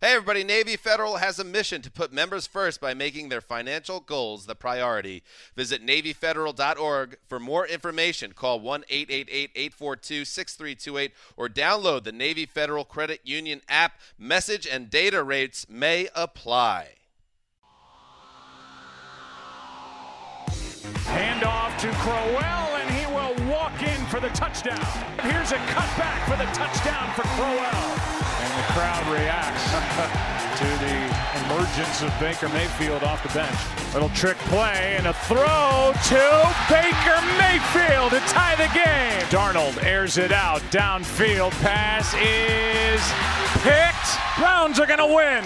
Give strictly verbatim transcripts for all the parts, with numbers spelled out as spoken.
Hey, everybody. Navy Federal has a mission to put members first by making their financial goals the priority. Visit Navy Federal dot org for more information. Call one eight eight eight, eight four two, six three two eight or download the Navy Federal Credit Union app. Message and data rates may apply. Handoff to Crowell, and he will walk in for the touchdown. Here's a cutback for the touchdown for Crowell. And the crowd reacts to the emergence of Baker Mayfield off the bench. Little trick play and a throw to Baker Mayfield to tie the game. Darnold airs it out. Downfield pass is picked. Browns are going to win.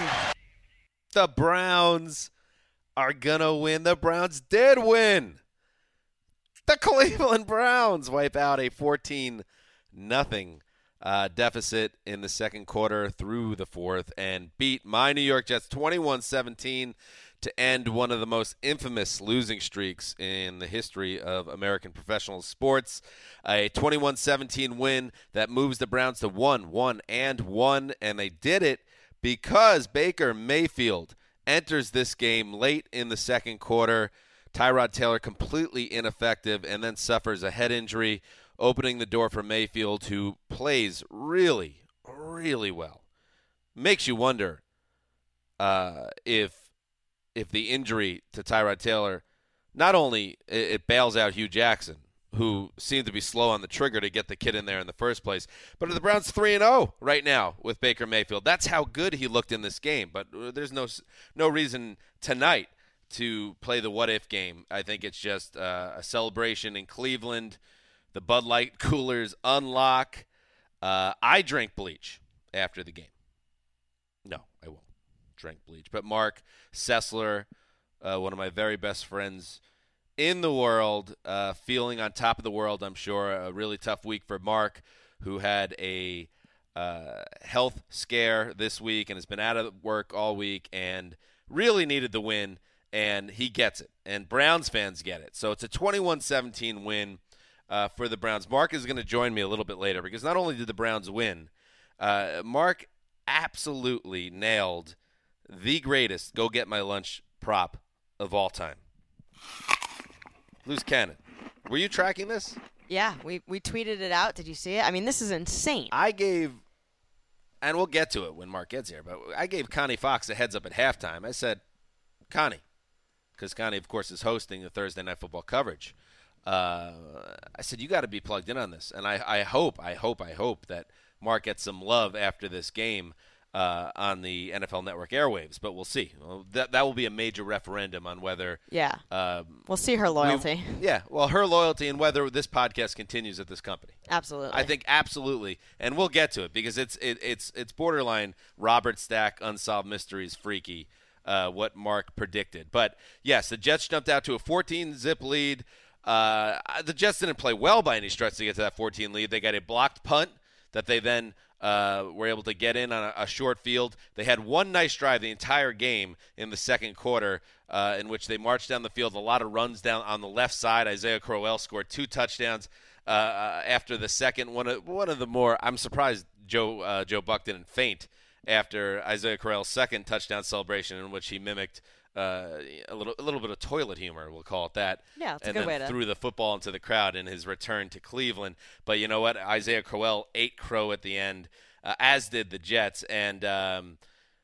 The Browns are going to win. The Browns did win. The Cleveland Browns wipe out a fourteen nothing uh, deficit in the second quarter through the fourth and beat my New York Jets twenty-one seventeen to end one of the most infamous losing streaks in the history of American professional sports. A twenty-one seventeen win that moves the Browns to one, one, and one, and they did it because Baker Mayfield enters this game late in the second quarter. Tyrod Taylor completely ineffective and then suffers a head injury, opening the door for Mayfield, who plays really, really well. Makes you wonder uh, if if the injury to Tyrod Taylor, not only it, it bails out Hugh Jackson, who seemed to be slow on the trigger to get the kid in there in the first place, but the Browns three and oh right now with Baker Mayfield. That's how good he looked in this game, but there's no no reason tonight to play the what-if game. I think it's just uh, a celebration in Cleveland. The Bud Light coolers unlock. Uh, I drank bleach after the game. No, I won't drink bleach. But Mark Sessler, uh, one of my very best friends in the world, uh, feeling on top of the world, I'm sure. A really tough week for Mark, who had a uh, health scare this week and has been out of work all week and really needed the win. And he gets it, and Browns fans get it. So it's a twenty-one seventeen win uh, for the Browns. Mark is going to join me a little bit later because not only did the Browns win, uh, Mark absolutely nailed the greatest go get my lunch prop of all time. Loose cannon. Were you tracking this? Yeah, we, we tweeted it out. Did you see it? I mean, this is insane. I gave, and we'll get to it when Mark gets here, but I gave Connie Fox a heads up at halftime. I said, Connie, because Connie, of course, is hosting the Thursday Night Football coverage. Uh, I said, you got to be plugged in on this. And I, I hope, I hope, I hope that Mark gets some love after this game uh, on the N F L Network airwaves. But we'll see. Well, that that will be a major referendum on whether yeah, um, we'll see her loyalty. We, yeah, well, her loyalty and whether this podcast continues at this company. Absolutely, I think absolutely, and we'll get to it because it's it, it's it's borderline Robert Stack Unsolved Mysteries freaky. Uh, what Mark predicted. But, yes, the Jets jumped out to a fourteen-zip lead. Uh, the Jets didn't play well by any stretch to get to that fourteen lead. They got a blocked punt that they then uh, were able to get in on a, a short field. They had one nice drive the entire game in the second quarter uh, in which they marched down the field, a lot of runs down on the left side. Isaiah Crowell scored two touchdowns uh, after the second. One of, one of the more – I'm surprised Joe, uh, Joe Buck didn't faint after Isaiah Crowell's second touchdown celebration, in which he mimicked uh, a little a little bit of toilet humor, we'll call it that. Yeah, that's and a good then way to. threw the football into the crowd in his return to Cleveland. But you know what? Isaiah Crowell ate crow at the end, uh, as did the Jets. And um,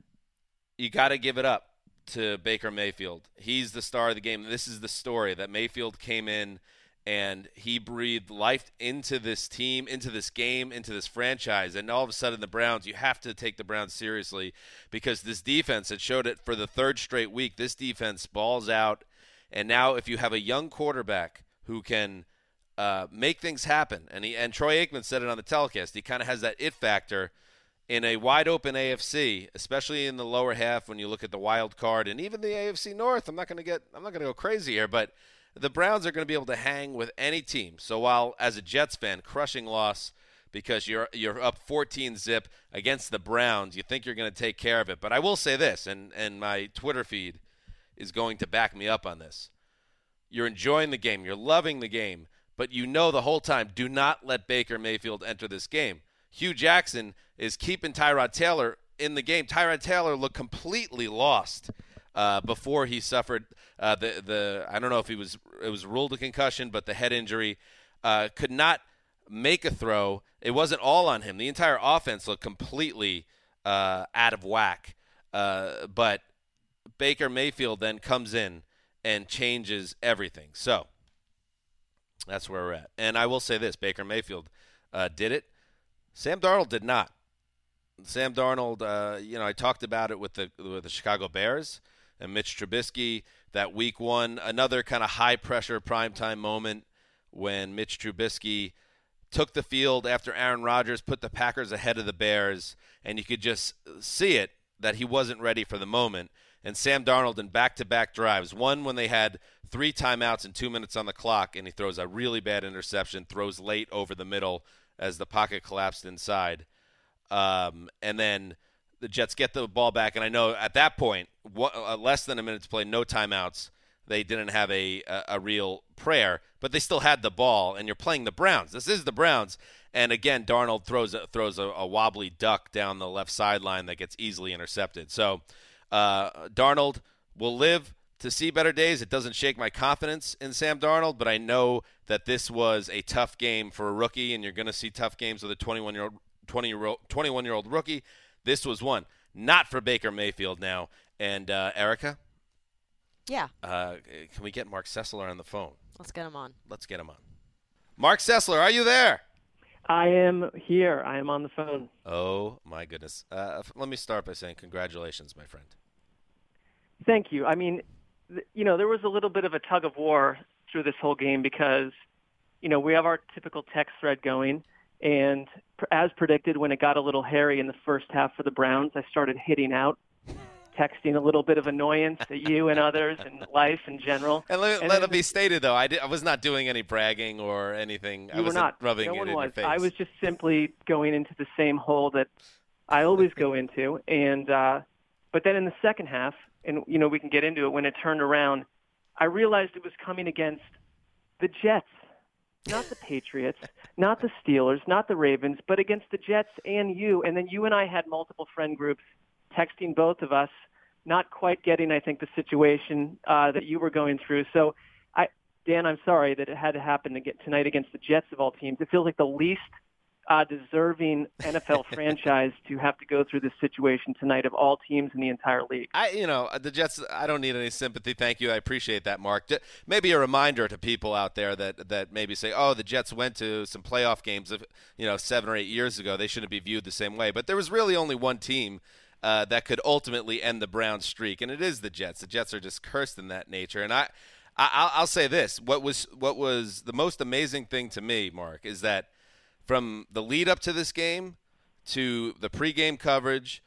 you got to give it up to Baker Mayfield. He's the star of the game. This is the story that Mayfield came in and he breathed life into this team, into this game, into this franchise. And all of a sudden the Browns, you have to take the Browns seriously because this defense had showed it for the third straight week. This defense balls out. And now if you have a young quarterback who can uh, make things happen, and he, and Troy Aikman said it on the telecast, he kind of has that it factor in a wide-open A F C, especially in the lower half when you look at the wild card and even the A F C North. I'm not going to get I'm not going to go crazy here, but the Browns are going to be able to hang with any team. So while, as a Jets fan, crushing loss because you're you're up fourteen zip against the Browns, you think you're going to take care of it. But I will say this, and, and my Twitter feed is going to back me up on this. You're enjoying the game. You're loving the game. But you know the whole time, do not let Baker Mayfield enter this game. Hugh Jackson is keeping Tyrod Taylor in the game, Tyrod Taylor looked completely lost uh, before he suffered uh, the the I don't know if he was it was ruled a concussion, but the head injury. Uh, could not make a throw. It wasn't all on him. The entire offense looked completely uh, out of whack. Uh, but Baker Mayfield then comes in and changes everything. So that's where we're at. And I will say this, Baker Mayfield uh, did it. Sam Darnold did not. Sam Darnold, uh, you know, I talked about it with the with the Chicago Bears and Mitch Trubisky that week one, another kind of high-pressure primetime moment when Mitch Trubisky took the field after Aaron Rodgers put the Packers ahead of the Bears, and you could just see it that he wasn't ready for the moment. And Sam Darnold in back-to-back drives, one when they had three timeouts and two minutes on the clock, and he throws a really bad interception, throws late over the middle as the pocket collapsed inside. Um, and then the Jets get the ball back, and I know at that point, what, uh, less than a minute to play, no timeouts. They didn't have a, a a real prayer, but they still had the ball, and you're playing the Browns. This is the Browns. And, again, Darnold throws a, throws a, a wobbly duck down the left sideline that gets easily intercepted. So uh, Darnold will live to see better days. It doesn't shake my confidence in Sam Darnold, but I know that this was a tough game for a rookie, and you're going to see tough games with a twenty-one-year-old twenty-year-old twenty-one-year-old rookie. This was one. Not for Baker Mayfield now. And, uh, Erica? Yeah. Uh, can we get Mark Sessler on the phone? Let's get him on. Let's get him on. Mark Sessler, are you there? I am here. I am on the phone. Oh, my goodness. Uh, let me start by saying congratulations, my friend. Thank you. I mean, th- you know, there was a little bit of a tug of war through this whole game because, you know, we have our typical text thread going. And pr- as predicted, when it got a little hairy in the first half for the Browns, I started hitting out. Texting a little bit of annoyance at you and others and life in general. And let, and let it be stated, though, I, did, I was not doing any bragging or anything. You I wasn't were not. rubbing no it one in was. your face. I was just simply going into the same hole that I always go into. And uh, but then in the second half, and you know we can get into it, when it turned around, I realized it was coming against the Jets, not the Patriots, not the Steelers, not the Ravens, but against the Jets and you. And then you and I had multiple friend groups texting both of us, not quite getting, I think, the situation uh, that you were going through. So, I, Dan, I'm sorry that it had to happen to get tonight against the Jets of all teams. It feels like the least uh, deserving N F L franchise to have to go through this situation tonight of all teams in the entire league. I, you know, the Jets, I don't need any sympathy. Thank you. I appreciate that, Mark. Maybe a reminder to people out there that, that maybe say, oh, the Jets went to some playoff games, of, you know, seven or eight years ago. They shouldn't be viewed the same way. But there was really only one team Uh, that could ultimately end the Browns streak, and it is the Jets. The Jets are just cursed in that nature. And I, I, I'll say this: what was what was the most amazing thing to me, Mark, is that from the lead up to this game, to the pregame coverage,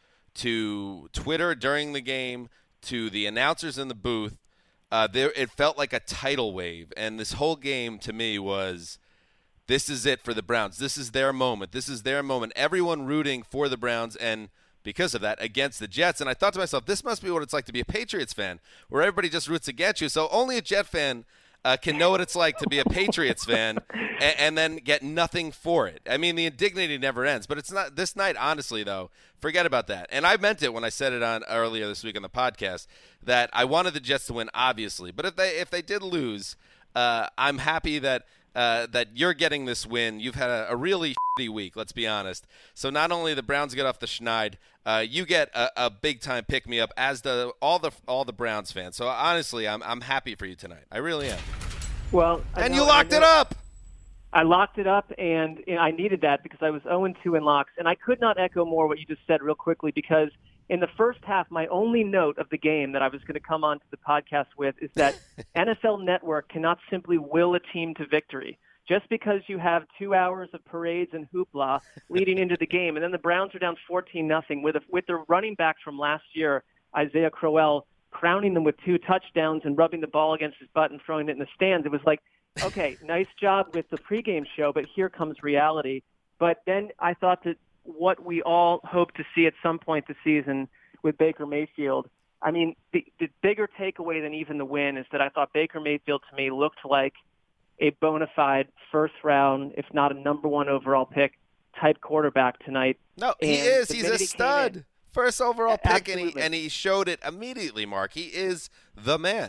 to Twitter during the game, to the announcers in the booth, uh, there it felt like a tidal wave. And this whole game to me was, this is it for the Browns. This is their moment. This is their moment. Everyone rooting for the Browns and, because of that, against the Jets. And I thought to myself, this must be what it's like to be a Patriots fan, where everybody just roots against you. So only a Jet fan uh, can know what it's like to be a Patriots fan and, and then get nothing for it. I mean, the indignity never ends. But it's not this night, honestly, though. Forget about that. And I meant it when I said it on earlier this week on the podcast, that I wanted the Jets to win, obviously. But if they if they did lose, uh, I'm happy that Uh, that you're getting this win. You've had a, a really shitty week, let's be honest. So not only the Browns get off the schneid, uh, you get a, a big-time pick-me-up, as the all the all the Browns fans. So honestly, I'm I'm happy for you tonight. I really am. Well, and know, you locked it up. I locked it up, and you know, I needed that because I was oh and two in locks. And I could not echo more what you just said real quickly, because in the first half, my only note of the game that I was going to come on to the podcast with is that N F L Network cannot simply will a team to victory. Just because you have two hours of parades and hoopla leading into the game, and then the Browns are down fourteen nothing with a, with their running back from last year, Isaiah Crowell, crowning them with two touchdowns and rubbing the ball against his butt and throwing it in the stands. It was like, okay, nice job with the pregame show, but here comes reality. But then I thought that what we all hope to see at some point this season with Baker Mayfield, I mean, the, the bigger takeaway than even the win is that I thought Baker Mayfield to me looked like a bona fide first round, if not a number one overall pick type quarterback tonight. No, he and is. the He's minute a he stud. in, First overall pick, and he, Absolutely. and he showed it immediately, Mark. He is the man.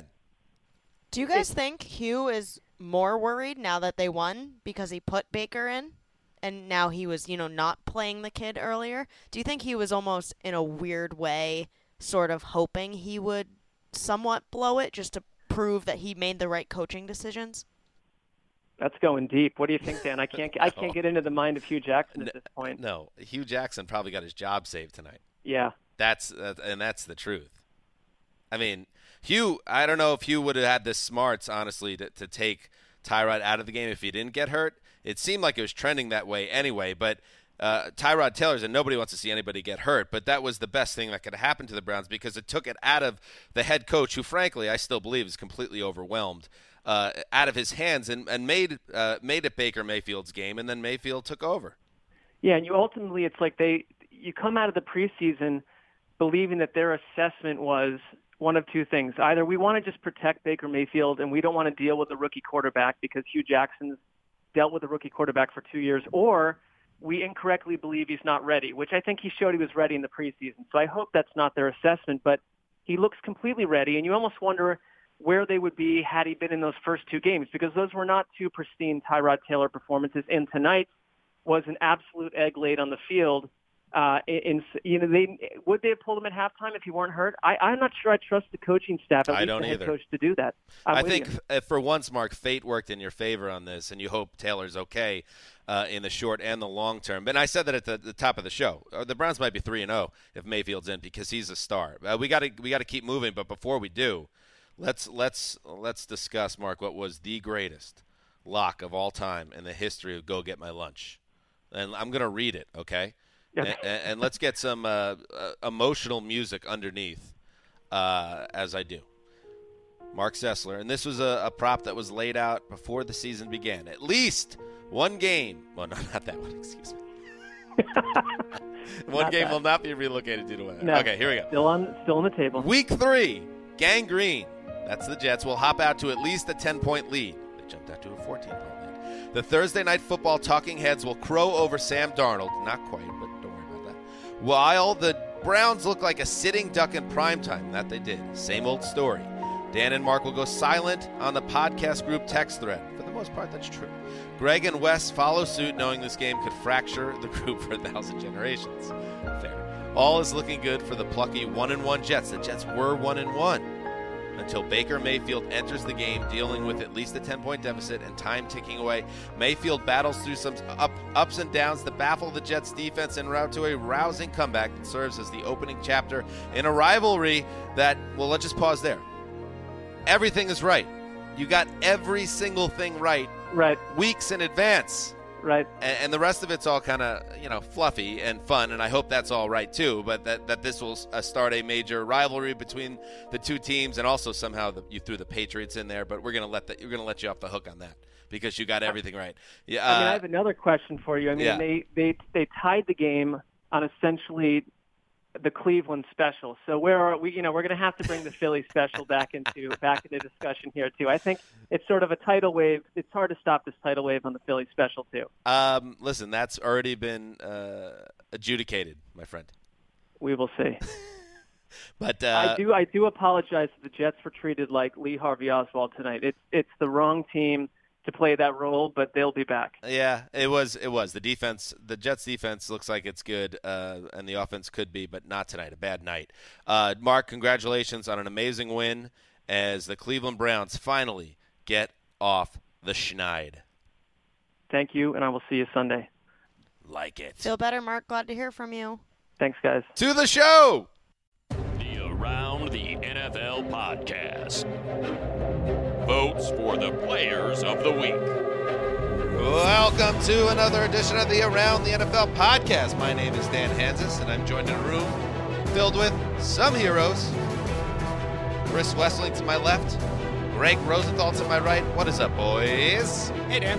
Do you guys think Hugh is more worried now that they won because he put Baker in and now he was, you know, not playing the kid earlier? Do you think he was almost in a weird way sort of hoping he would somewhat blow it just to prove that he made the right coaching decisions? That's going deep. What do you think, Dan? I can't. I can't get into the mind of Hugh Jackson at this point. No, Hugh Jackson probably got his job saved tonight. Yeah. That's uh, and that's the truth. I mean, Hugh, I don't know if Hugh would have had the smarts, honestly, to, to take Tyrod out of the game if he didn't get hurt. It seemed like it was trending that way anyway, but uh, Tyrod Taylor's, and nobody wants to see anybody get hurt, but that was the best thing that could have happened to the Browns because it took it out of the head coach, who, frankly, I still believe is completely overwhelmed, uh, out of his hands and, and made, uh, made it Baker Mayfield's game, and then Mayfield took over. Yeah, and you ultimately, it's like they you come out of the preseason believing that their assessment was one of two things. Either we want to just protect Baker Mayfield and we don't want to deal with the rookie quarterback because Hugh Jackson's dealt with the rookie quarterback for two years, or we incorrectly believe he's not ready, which I think he showed he was ready in the preseason. So I hope that's not their assessment, but he looks completely ready, and you almost wonder where they would be had he been in those first two games, because those were not two pristine Tyrod Taylor performances, and tonight was an absolute egg laid on the field. Uh, in, you know, they would they have pulled him at halftime if he weren't hurt? I, I'm not sure I trust the coaching staff, at I least don't the head either. coach, to do that. I'm I with think you. uh, for once, Mark, fate worked in your favor on this, and you hope Taylor's okay uh, in the short and the long term. And I said that at the, the top of the show. Uh, the Browns might be three and zero if Mayfield's in because he's a star. Uh, we got to we got to keep moving, but before we do, let's let's let's discuss, Mark, what was the greatest lock of all time in the history of Go Get My Lunch. And I'm going to read it, okay? Okay. And, and let's get some uh, uh, emotional music underneath uh, as I do. Mark Sessler, and this was a, a prop that was laid out before the season began. At least one game. Well, no, not that one. Excuse me. one Not game that. will not be relocated due to weather. No, Okay, here we go. Still on, still on the table. Week three, Gang Green. That's the Jets. Will hop out to at least a ten-point lead. They jumped out to a fourteen-point lead. The Thursday Night Football talking heads will crow over Sam Darnold. Not quite, but don't worry about that. While the Browns look like a sitting duck in primetime. That they did. Same old story. Dan and Mark will go silent on the podcast group text thread. For the most part, that's true. Greg and Wes follow suit, knowing this game could fracture the group for a thousand generations. Fair. All is looking good for the plucky one and one Jets. The Jets were one and one until Baker Mayfield enters the game, dealing with at least a ten-point deficit and time ticking away. Mayfield battles through some up, ups and downs that baffle the Jets' defense en route to a rousing comeback that serves as the opening chapter in a rivalry that, well, let's just pause there. Everything is right. You got every single thing right Right, weeks in advance. right. And, and the rest of it's all kind of, you know, fluffy and fun, and I hope that's all right too. But that, that this will uh, start a major rivalry between the two teams, and also somehow the, you threw the Patriots in there. But we're gonna let that we're gonna let you off the hook on that because you got everything right. Yeah. I mean, I Uh, have another question for you. I mean, yeah. they, they they tied the game on essentially the Cleveland special. So where are we? You know, we're going to have to bring the Philly special back into back into discussion here too. I think it's sort of a tidal wave. It's hard to stop this tidal wave on the Philly special too. um, listen, that's already been uh, adjudicated, my friend. We will see. But uh, I do I do apologize that the Jets were treated like Lee Harvey Oswald tonight. It's it's the wrong team to play that role, but they'll be back. Yeah, it was. It was the defense. The Jets' defense looks like it's good, uh, and the offense could be, but not tonight. A bad night. Uh, Mark, congratulations on an amazing win as the Cleveland Browns finally get off the schneid. Thank you, and I will see you Sunday. Like it. Feel better, Mark. Glad to hear from you. Thanks, guys. To the show. The Around the N F L podcast. Votes for the Players of the Week. Welcome to another edition of the Around the N F L podcast. My name is Dan Hansis, and I'm joined in a room filled with some heroes. Chris Wessling to my left, Greg Rosenthal to my right. What is up, boys? Hey, Dan.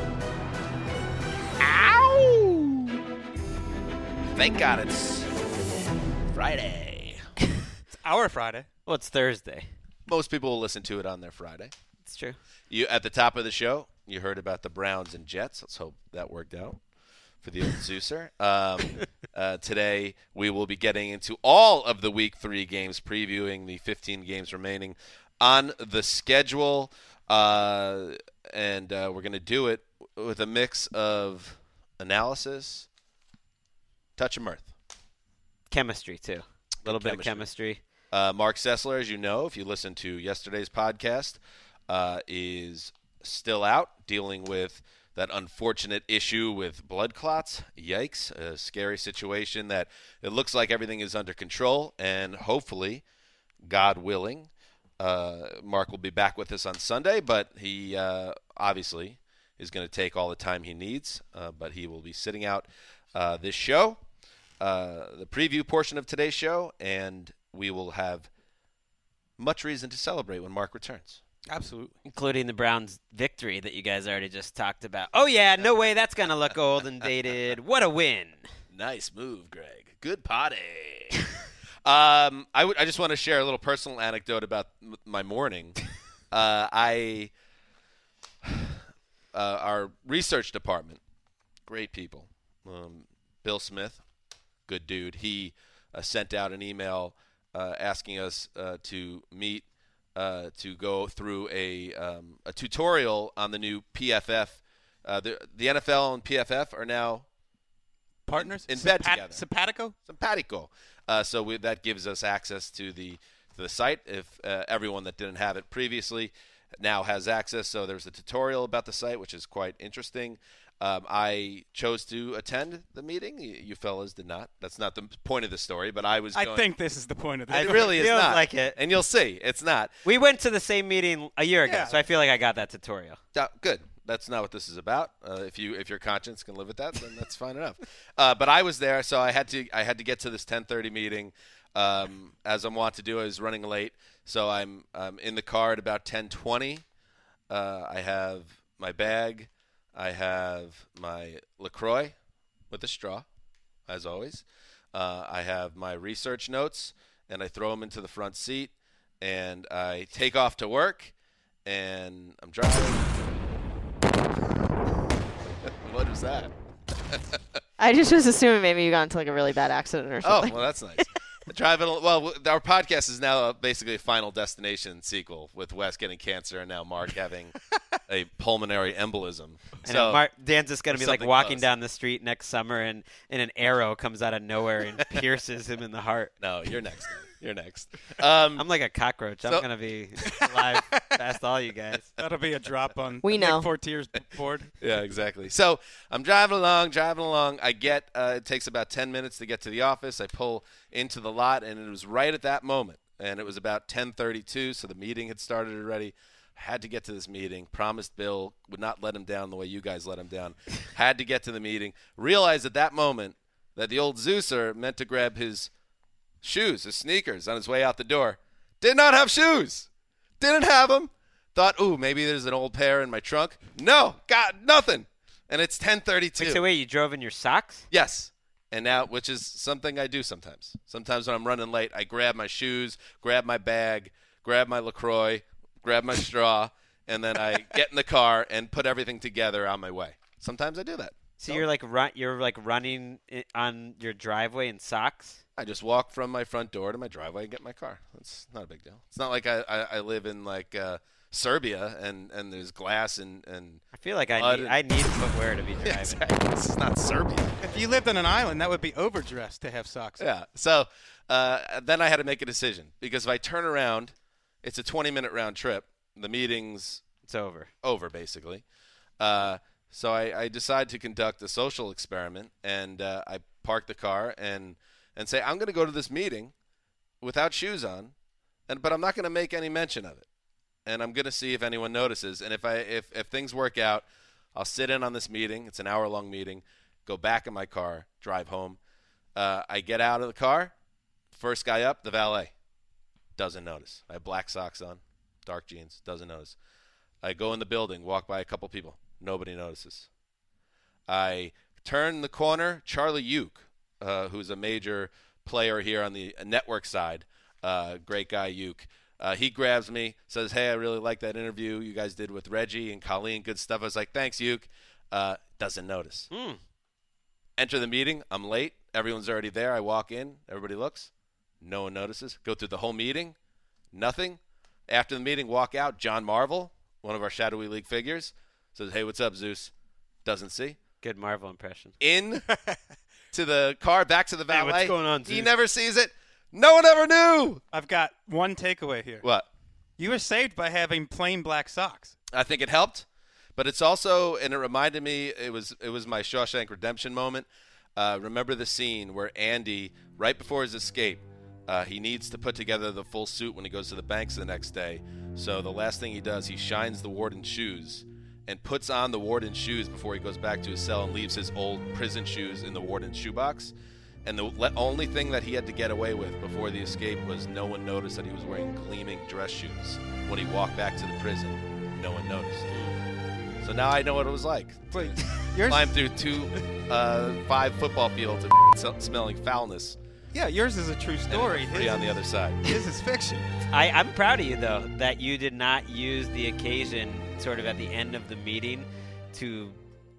Ow! Thank God it's Friday. It's our Friday. Well, it's Thursday. Most people will listen to it on their Friday. It's true. You at the top of the show, you heard about the Browns and Jets. Let's hope that worked out. for the old Zeuser. Um, uh, today we will be getting into all of the Week three games, previewing the fifteen games remaining on the schedule. Uh, and uh, we're going to do it with a mix of analysis, touch of mirth. Chemistry, too. A little bit chemistry. of chemistry. Uh, Mark Sessler, as you know, if you listened to yesterday's podcast, uh, is still out dealing with that unfortunate issue with blood clots. Yikes, a scary situation that it looks like everything is under control, and hopefully, God willing, uh, Mark will be back with us on Sunday, but he uh, obviously is going to take all the time he needs, uh, but he will be sitting out uh, this show, uh, the preview portion of today's show, and we will have much reason to celebrate when Mark returns. Absolutely. Including the Browns' victory that you guys already just talked about. Oh, yeah, no way that's going to look old and dated. What a win. Nice move, Greg. Good potty. um, I, w- I just want to share a little personal anecdote about m- my morning. Uh, I, uh, our research department, great people. Um, Bill Smith, good dude. He uh, sent out an email uh, asking us uh, to meet Uh, to go through a um, a tutorial on the new P F F. Uh, the the N F L and P F F are now Partners in, in bed Simpat- together. Simpatico. Simpatico. Uh, so we, that gives us access to the to the site. If uh, everyone that didn't have it previously now has access, so there's a tutorial about the site, which is quite interesting. Um, I chose to attend the meeting. You, you fellas did not. That's not the point of the story, but I was I going, think this is the point of the it story. really is Feels not. like it. And you'll see, it's not. We went to the same meeting a year ago, Yeah. so I feel like I got that tutorial. Uh, good. That's not what this is about. Uh, if you if your conscience can live with that, then that's fine enough. Uh, but I was there, so I had to I had to get to this ten thirty meeting. Um, as I'm wont to do, I was running late, so I'm um, in the car at about ten twenty. Uh, I have my bag. I have my LaCroix with a straw, as always. Uh, I have my research notes, and I throw them into the front seat, and I take off to work, and I'm driving. What was that? I just was assuming maybe you got into like a really bad accident or Oh, something. well, that's nice. Driving. Well, our podcast is now basically a Final Destination sequel with Wes getting cancer and now Mark having a pulmonary embolism. And So Mar- Dan's just going to be like something walking close. down the street next summer, and, and an arrow comes out of nowhere and pierces him in the heart. No, you're next. You're next. Um, I'm like a cockroach. I'm So- going to be alive past all you guys. That'll be a drop on We know. Nick Fortier's board. Yeah, exactly. So I'm driving along, driving along. I get, uh, it takes about ten minutes to get to the office. I pull into the lot, and it was right at that moment. And it was about ten thirty-two, so the meeting had started already. Had to get to this meeting. Promised Bill would not let him down the way you guys let him down. Had to get to the meeting. Realized at that moment that the old Zeuser meant to grab his shoes, his sneakers, on his way out the door. Did not have shoes. Didn't have them. Thought, ooh, maybe there's an old pair in my trunk. No, got nothing. And it's ten thirty-two. Wait, so wait, you drove in your socks? Yes. And now, which is something I do sometimes. Sometimes when I'm running late, I grab my shoes, grab my bag, grab my LaCroix, grab my straw, and then I get in the car and put everything together on my way. Sometimes I do that. So you're like run, you're like running i- on your driveway in socks? I just walk from my front door to my driveway and get my car. It's not a big deal. It's not like I, I, I live in like uh, Serbia and, and there's glass and, and I feel like I Mud need and- I need footwear to be driving. yeah, exactly. This is not Serbia. If you lived on an island, that would be overdressed to have socks. Yeah. So uh, then I had to make a decision because if I turn around, it's a twenty-minute round trip. The meeting's It's over. over, basically. Uh, so I, I decide to conduct a social experiment, and uh, I park the car and and say, I'm going to go to this meeting without shoes on, and but I'm not going to make any mention of it. And I'm going to see if anyone notices. And if I if, if things work out, I'll sit in on this meeting. It's an hour-long meeting. Go back in my car, drive home. Uh, I get out of the car. First guy up, the valet. Doesn't notice. I have black socks on, dark jeans. Doesn't notice. I go in the building, walk by a couple people. Nobody notices. I turn the corner. Charlie Uke, uh, who's a major player here on the network side, uh, great guy Uke. Uh, he grabs me, says, hey, I really like that interview you guys did with Reggie and Colleen. Good stuff. I was like, thanks, Uke. Uh, doesn't notice. Hmm. enter the meeting. I'm late. Everyone's already there. I walk in. Everybody looks. No one notices. Go through the whole meeting. Nothing. After the meeting, walk out. John Marvel, one of our Shadowy League figures, says, hey, what's up, Zeus? Doesn't see. Good Marvel impression. In to the car, back to the valet. Hey, what's going on, He Zeus? never sees it. No one ever knew. I've got one takeaway here. What? You were saved by having plain black socks. I think it helped, but it's also, and it reminded me, it was it was my Shawshank Redemption moment. Uh, remember the scene where Andy, right before his escape, uh, he needs to put together the full suit when he goes to the banks the next day. So the last thing he does, he shines the warden's shoes and puts on the warden's shoes before he goes back to his cell and leaves his old prison shoes in the warden's shoebox. And the le- only thing that he had to get away with before the escape was no one noticed that he was wearing gleaming dress shoes. When he walked back to the prison, no one noticed. So now I know what it was like. Wait, to yours? climb through two, uh, five football fields of s- smelling foulness. Yeah, yours is a true story. Free His, on the other side. his is fiction. I, I'm proud of you, though, that you did not use the occasion sort of at the end of the meeting to,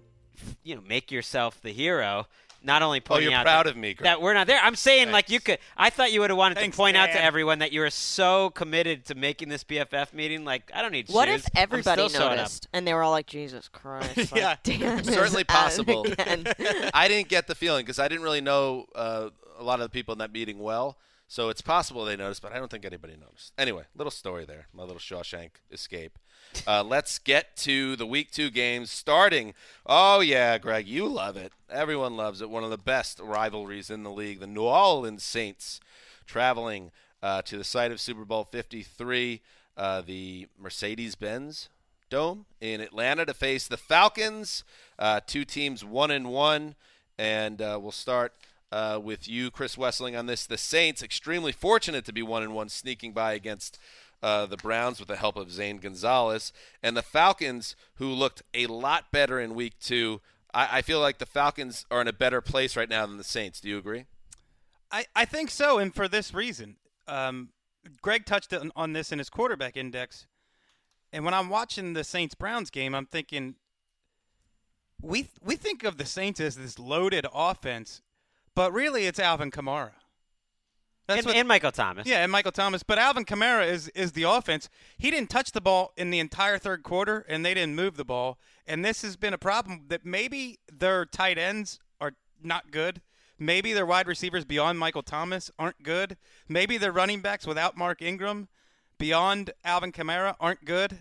you know, make yourself the hero. Not only Oh, pointing you're out proud that, of me, Greg. that we're not there. I'm saying, Thanks. like, you could. I thought you would have wanted Thanks, to point out to Dad. everyone that you were so committed to making this B F F meeting. Like, I don't need What shoes. if everybody I'm still showing up. noticed and they were all like, Jesus Christ? Like, Yeah. Dan is Certainly at it possible. again." I didn't get the feeling because I didn't really know uh, a lot of the people in that meeting well. So it's possible they noticed, but I don't think anybody noticed. Anyway, little story there. My little Shawshank escape. Uh, let's get to the week two games starting. Oh, yeah, Greg, you love it. Everyone loves it. One of the best rivalries in the league. The New Orleans Saints traveling uh, to the site of Super Bowl fifty-three, uh, the Mercedes-Benz Dome in Atlanta to face the Falcons. Uh, two teams one and one, and uh, we'll start uh, with you, Chris Wessling, on this. The Saints extremely fortunate to be one and one, sneaking by against uh, the Browns with the help of Zane Gonzalez, and the Falcons, who looked a lot better in week two. I, I feel like the Falcons are in a better place right now than the Saints. Do you agree? I, I think so, and for this reason. Um, Greg touched on, on this in his quarterback index. And when I'm watching the Saints-Browns game, I'm thinking, we we think of the Saints as this loaded offense, but really it's Alvin Kamara. That's And, what, and Michael Thomas. yeah, and Michael Thomas. But Alvin Kamara is, is the offense. He didn't touch the ball in the entire third quarter, and they didn't move the ball. And this has been a problem that maybe their tight ends are not good. Maybe their wide receivers beyond Michael Thomas aren't good. Maybe their running backs without Mark Ingram beyond Alvin Kamara aren't good.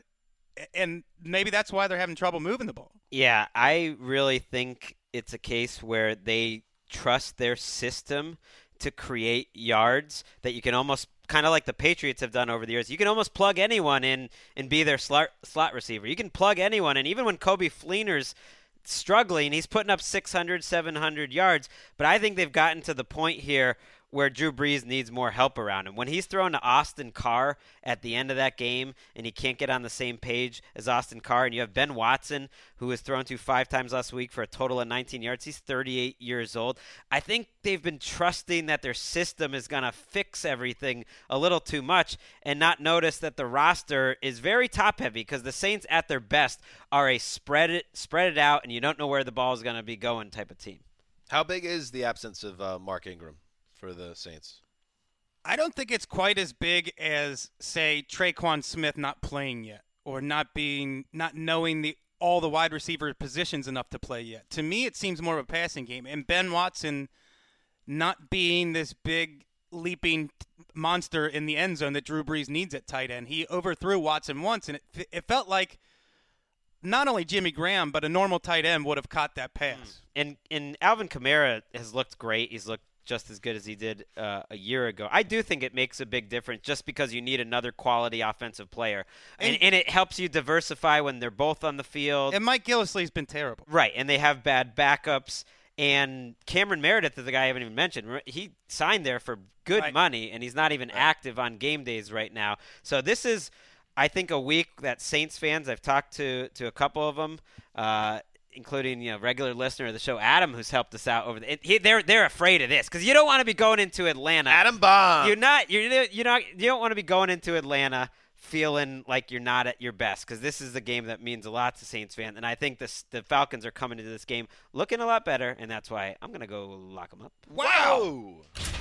And maybe that's why they're having trouble moving the ball. Yeah, I really think it's a case where they trust their system to create yards that you can almost kind of like the Patriots have done over the years. You can almost plug anyone in and be their slot, slot receiver. You can plug anyone, and even when Kobe Fleener's struggling, he's putting up six hundred, seven hundred yards. But I think they've gotten to the point here where Drew Brees needs more help around him. When he's thrown to Austin Carr at the end of that game and he can't get on the same page as Austin Carr, and you have Ben Watson, who was thrown to five times last week for a total of nineteen yards. He's thirty-eight years old. I think they've been trusting that their system is going to fix everything a little too much and not notice that the roster is very top-heavy, because the Saints at their best are a spread it, spread it out and you don't know where the ball is going to be going type of team. How big is the absence of uh, Mark Ingram for the Saints? I don't think it's quite as big as, say, Traquan Smith not playing yet, or not being, not knowing the all the wide receiver positions enough to play yet. To me, it seems more of a passing game. And Ben Watson not being this big leaping monster in the end zone that Drew Brees needs at tight end. He overthrew Watson once, and it it felt like not only Jimmy Graham, but a normal tight end would have caught that pass. And and Alvin Kamara has looked great. He's looked just as good as he did uh, a year ago. I do think it makes a big difference just because you need another quality offensive player. And, And- and it helps you diversify when they're both on the field. And Mike Gillislee's been terrible. Right, and they have bad backups. And Cameron Meredith is the guy I haven't even mentioned. He signed there for good Right. money, and he's not even active on game days right now. So this is, I think, a week that Saints fans, I've talked to, to a couple of them, uh, including you know regular listener of the show, Adam, who's helped us out over the. It, he, they're they're afraid of this because you don't want to be going into Atlanta. Adam Bomb. You're not. You're you're not. You don't want to be going into Atlanta feeling like you're not at your best because this is the game that means a lot to Saints fans, and I think this, the Falcons are coming into this game looking a lot better, and that's why I'm gonna go lock them up. Wow.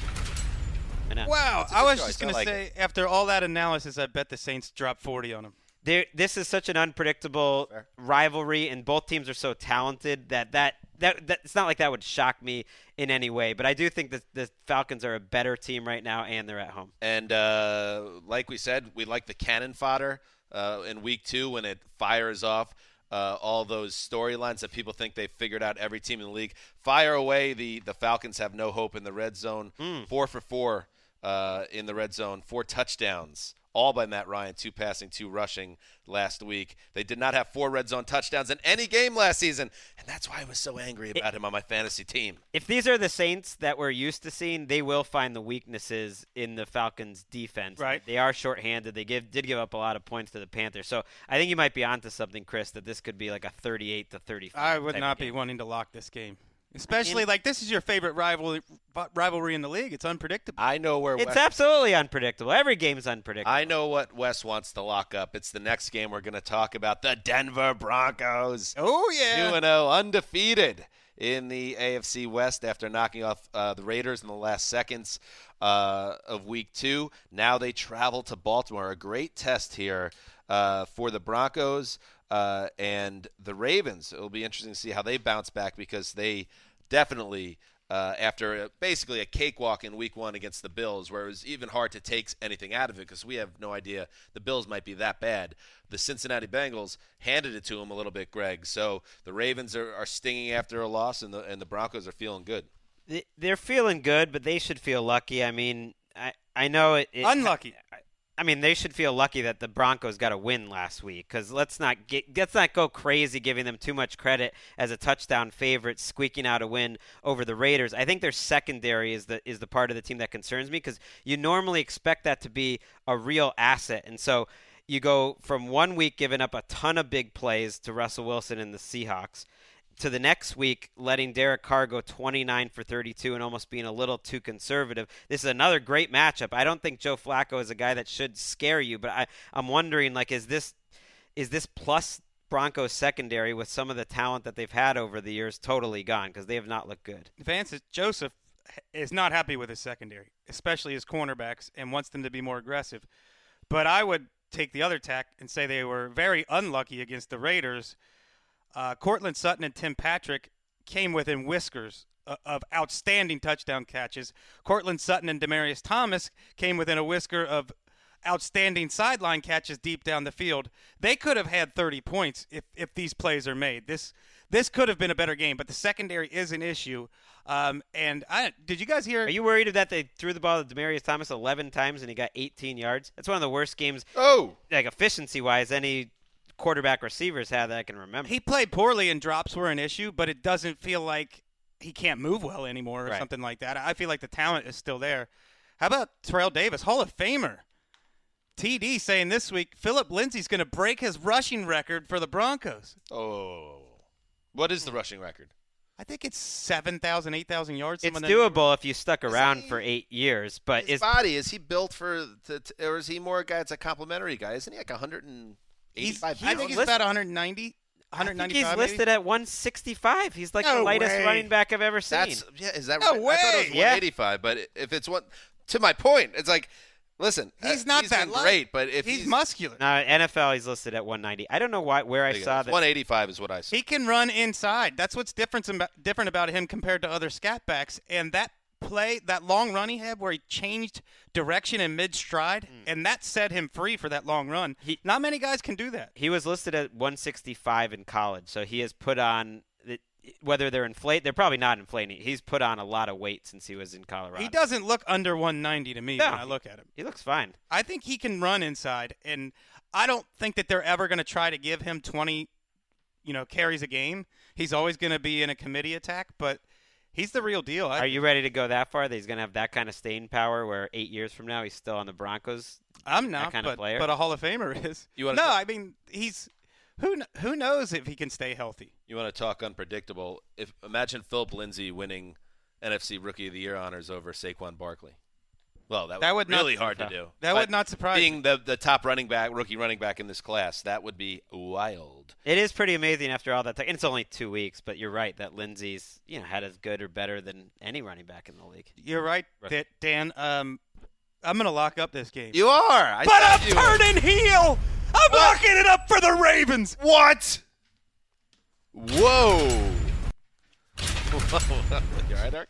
I know. Wow. That's a I good was choice. just I going to like say, it. after all that analysis, I bet the Saints drop forty on them. There, this is such an unpredictable Fair. rivalry, and both teams are so talented that that, that that it's not like that would shock me in any way. But I do think that the Falcons are a better team right now, and they're at home. And uh, like we said, we like the cannon fodder uh, in week two when it fires off uh, all those storylines that people think they've figured out every team in the league. Fire away. The, the Falcons have no hope in the red zone. Mm. Four for four uh, in the red zone. Four touchdowns. All by Matt Ryan, two passing, two rushing last week. They did not have four red zone touchdowns in any game last season, and that's why I was so angry about him on my fantasy team. If these are the Saints that we're used to seeing, they will find the weaknesses in the Falcons' defense. Right. They are shorthanded. They give did give up a lot of points to the Panthers. So I think you might be onto something, Chris, that this could be like a thirty-eight to thirty-five. I would type not of be game. wanting to lock this game. Especially, And- like, this is your favorite rival, rivalry in the league. It's unpredictable. I know where It's Wes- absolutely unpredictable. Every game is unpredictable. I know what Wes wants to lock up. It's the next game we're going to talk about, the Denver Broncos. oh, yeah. two and oh, undefeated in the A F C West after knocking off uh, the Raiders in the last seconds uh, of week two. Now they travel to Baltimore. A great test here uh, for the Broncos uh, and the Ravens. It'll be interesting to see how they bounce back because they definitely – Uh, after a, basically a cakewalk in week one against the Bills, where it was even hard to take anything out of it because we have no idea the Bills might be that bad. The Cincinnati Bengals handed it to them a little bit, Greg. So the Ravens are, are stinging after a loss, and the and the Broncos are feeling good. They- They're feeling good, but they should feel lucky. I mean, I, I know it, it – Unlucky. I mean, they should feel lucky that the Broncos got a win last week because let's not get, let's not go crazy giving them too much credit as a touchdown favorite, squeaking out a win over the Raiders. I think their secondary is the is the part of the team that concerns me because you normally expect that to be a real asset, and so you go from one week giving up a ton of big plays to Russell Wilson and the Seahawks, to the next week letting Derek Carr go twenty-nine for thirty-two and almost being a little too conservative. This is another great matchup. I don't think Joe Flacco is a guy that should scare you, but I, I'm wondering, like, is this is this plus Broncos secondary with some of the talent that they've had over the years totally gone because they have not looked good? Vance Joseph is not happy with his secondary, especially his cornerbacks, and wants them to be more aggressive. But I would take the other tack and say they were very unlucky against the Raiders. Uh, Cortland Sutton and Tim Patrick came within whiskers uh, of outstanding touchdown catches. Cortland Sutton and Demaryius Thomas came within a whisker of outstanding sideline catches deep down the field. They could have had thirty points if, if these plays are made. This this could have been a better game, but the secondary is an issue. Um, and I did you guys hear? Are you worried that they threw the ball to Demaryius Thomas eleven times and he got eighteen yards? That's one of the worst games, Oh, like efficiency-wise, any quarterback receivers had that I can remember. He played poorly and drops were an issue, but it doesn't feel like he can't move well anymore or Right. something like that. I feel like the talent is still there. How about Terrell Davis, Hall of Famer? T D saying this week Philip Lindsay's going to break his rushing record for the Broncos. oh. What is the rushing record? I think it's seven thousand, eight thousand yards. It's something like that. doable if you stuck around he- for eight years, but His is body, is he built for, to, to- or is he more a guy that's a complimentary guy? Isn't he like one hundred He's, eighty-five I think he's listed- about one ninety, I think one he's ninety-five. listed maybe? at one sixty-five. He's like No the lightest way. running back I've ever seen. That's yeah. Is that No right? I thought it was way. Yeah. one eighty-five, but if it's one, to my point, it's like, listen, He's uh, not he's that been light. great, but if he's, he's, muscular. No, N F L he's listed at one ninety. I don't know why where I saw that. one eighty-five is what I saw. He can run inside. That's what's different about, different about him compared to other scat backs. And that play, that long run he had where he changed direction in mid-stride, and that set him free for that long run. He- Not many guys can do that. He was listed at one sixty-five in college, so he has put on the- whether they're inflate, they're probably not inflating. He's put on a lot of weight since he was in Colorado. He doesn't look under one ninety to me No. when I look at him. He looks fine. I think he can run inside, and I don't think that they're ever going to try to give him twenty, you know, carries a game. He's always going to be in a committee attack, but he's the real deal. I, Are you ready to go that far? That he's going to have that kind of staying power where eight years from now he's still on the Broncos? I'm not, kind of but, player? but a Hall of Famer is. You wanna no, say- I mean he's who kn- who knows if he can stay healthy? You want to talk unpredictable? If imagine Philip Lindsay winning N F C Rookie of the Year honors over Saquon Barkley. Well, that would, That would not- really hard to do. That But would not surprise being me. the the top running back, rookie running back in this class, that would be wild. It is pretty amazing after all that time. And it's only two weeks, but you're right that Lindsay's you know had as good or better than any running back in the league. You're right, Right. Dan. Um, I'm going to lock up this game. You are. I but I'm thought you were. turning heel. I'm locking it up for the Ravens. What? Whoa. You all right, Eric?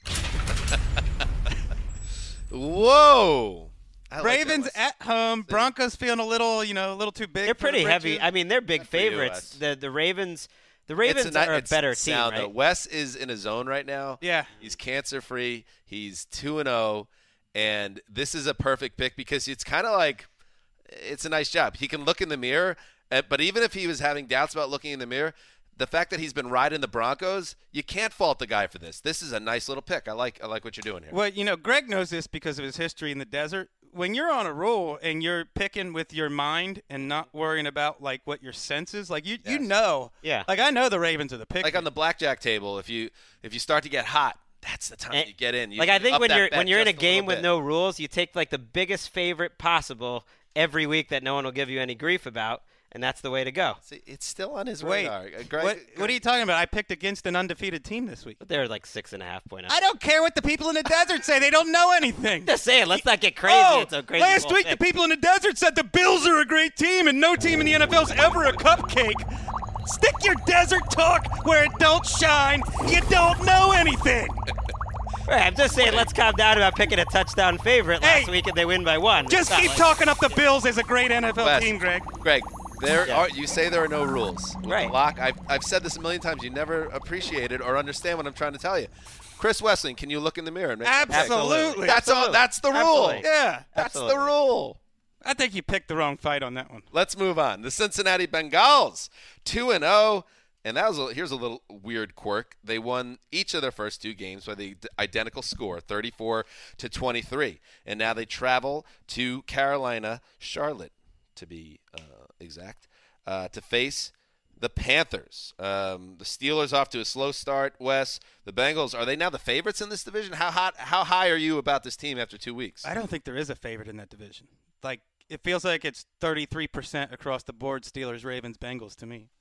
Whoa. I like Ravens that. at home. Broncos feeling a little, you know, a little too big. They're for the pretty heavy. britches. I mean, they're big Good for you, favorites. Wes. The the Ravens, the Ravens It's a, ni- are a it's better team, sound, though. right? Wes is in a zone right now. Yeah. He's cancer free. He's two and zero, and this is a perfect pick because it's kind of like it's a nice job. He can look in the mirror, uh, but even if he was having doubts about looking in the mirror, the fact that he's been riding the Broncos, you can't fault the guy for this. This is a nice little pick. I like I like what you're doing here. Well, you know, Greg knows this because of his history in the desert. When you're on a roll and you're picking with your mind and not worrying about like what your senses, like you you Yes. know, Yeah. like I know the Ravens are the pick. Like on the blackjack table, if you if you start to get hot, that's the time And- you get in. You like I think up when that you're bet when you're in a just little game with bit. no rules, you take like the biggest favorite possible every week that no one will give you any grief about, and that's the way to go. See, it's still on his Wait, radar. Uh, Greg, what, what are you talking about? I picked against an undefeated team this week. But they're like six and a half point. I don't care what the people in the desert say. They don't know anything. Just saying, let's not get crazy. Oh, it's a crazy last little week thing. the people in the desert said the Bills are a great team and no team in the N F L is ever a cupcake. Stick your desert talk where it don't shine. You don't know anything. Right, I'm just saying, let's calm down about picking a touchdown favorite last Hey, week and they win by one. Just It's not keep like- talking up the Bills as a great N F L Wes, team, Greg. Greg, there Yeah. are you say there are no rules. With Right. the lock, I've I've said this a million times. You never appreciate it or understand what I'm trying to tell you. Chris Wessling, can you look in the mirror and make that pick? Absolutely. That's all. That's the rule. Absolutely. Yeah. That's the Absolutely. rule. I think you picked the wrong fight on that one. Let's move on. The Cincinnati Bengals, two and zero, and that was a, here's a little weird quirk. They won each of their first two games by the d- identical score, thirty-four to twenty-three, and now they travel to Carolina, Charlotte, to be uh, exact, uh, to face the Panthers. Um, the Steelers off to a slow start. Wes, the Bengals, are they now the favorites in this division? How hot? How high are you about this team after two weeks? I don't think there is a favorite in that division. Like, it feels like it's thirty-three percent across the board, Steelers, Ravens, Bengals to me.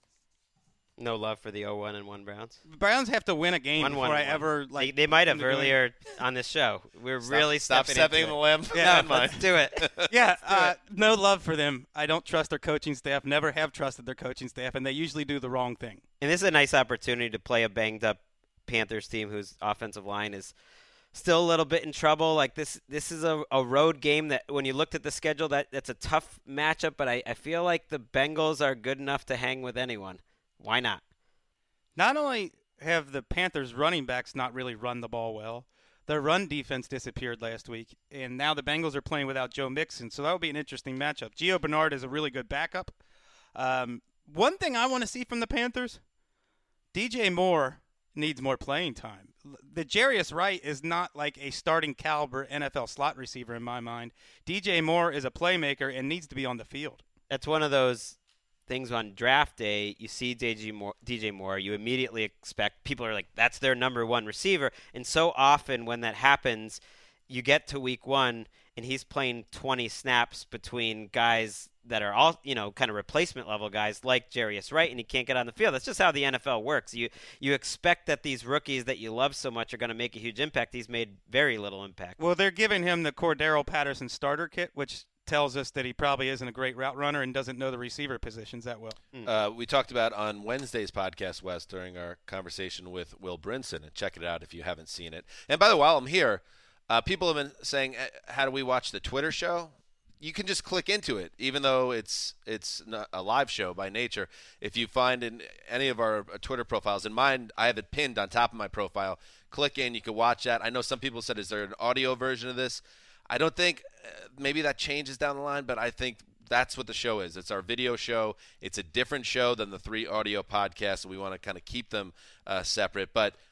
No love for the oh one and one Browns. Browns have to win a game One, before one, I one. ever, like. They, they might have into going- earlier on this show. We're really stop stepping stepping into the it. limb. Yeah, Never mind. Let's do it. Yeah, uh, no love for them. I don't trust their coaching staff, never have trusted their coaching staff, and they usually do the wrong thing. And this is a nice opportunity to play a banged up Panthers team whose offensive line is still a little bit in trouble. Like this this is a, a road game that when you looked at the schedule, that that's a tough matchup, but I, I feel like the Bengals are good enough to hang with anyone. Why not? Not only have the Panthers running backs not really run the ball well, their run defense disappeared last week, and now the Bengals are playing without Joe Mixon, so that would be an interesting matchup. Gio Bernard is a really good backup. Um, one thing I want to see from the Panthers, D J Moore needs more playing time. The Jarius Wright is not like a starting caliber N F L slot receiver in my mind. D J Moore is a playmaker and needs to be on the field. That's one of those things on draft day. You see D J Moore, D J Moore, you immediately expect people are like, that's their number one receiver. And so often when that happens, you get to week one and he's playing twenty snaps between guys that are all, you know, kind of replacement level guys like Jarius Wright, and he can't get on the field. That's just how the N F L works. You you expect that these rookies that you love so much are going to make a huge impact. He's made very little impact. Well, they're giving him the Cordero Patterson starter kit, which tells us that he probably isn't a great route runner and doesn't know the receiver positions that well. Uh, we talked about on Wednesday's podcast, Wes, during our conversation with Will Brinson, and check it out if you haven't seen it. And by the way, while I'm here, uh, people have been saying, eh, how do we watch the Twitter show? You can just click into it, even though it's it's not a live show by nature. If you find in any of our uh, Twitter profiles, in mine, I have it pinned on top of my profile. Click in, you can watch that. I know some people said, is there an audio version of this? I don't think uh, maybe that changes down the line, but I think that's what the show is. It's our video show. It's a different show than the three audio podcasts. We want to kind of keep them uh, separate. But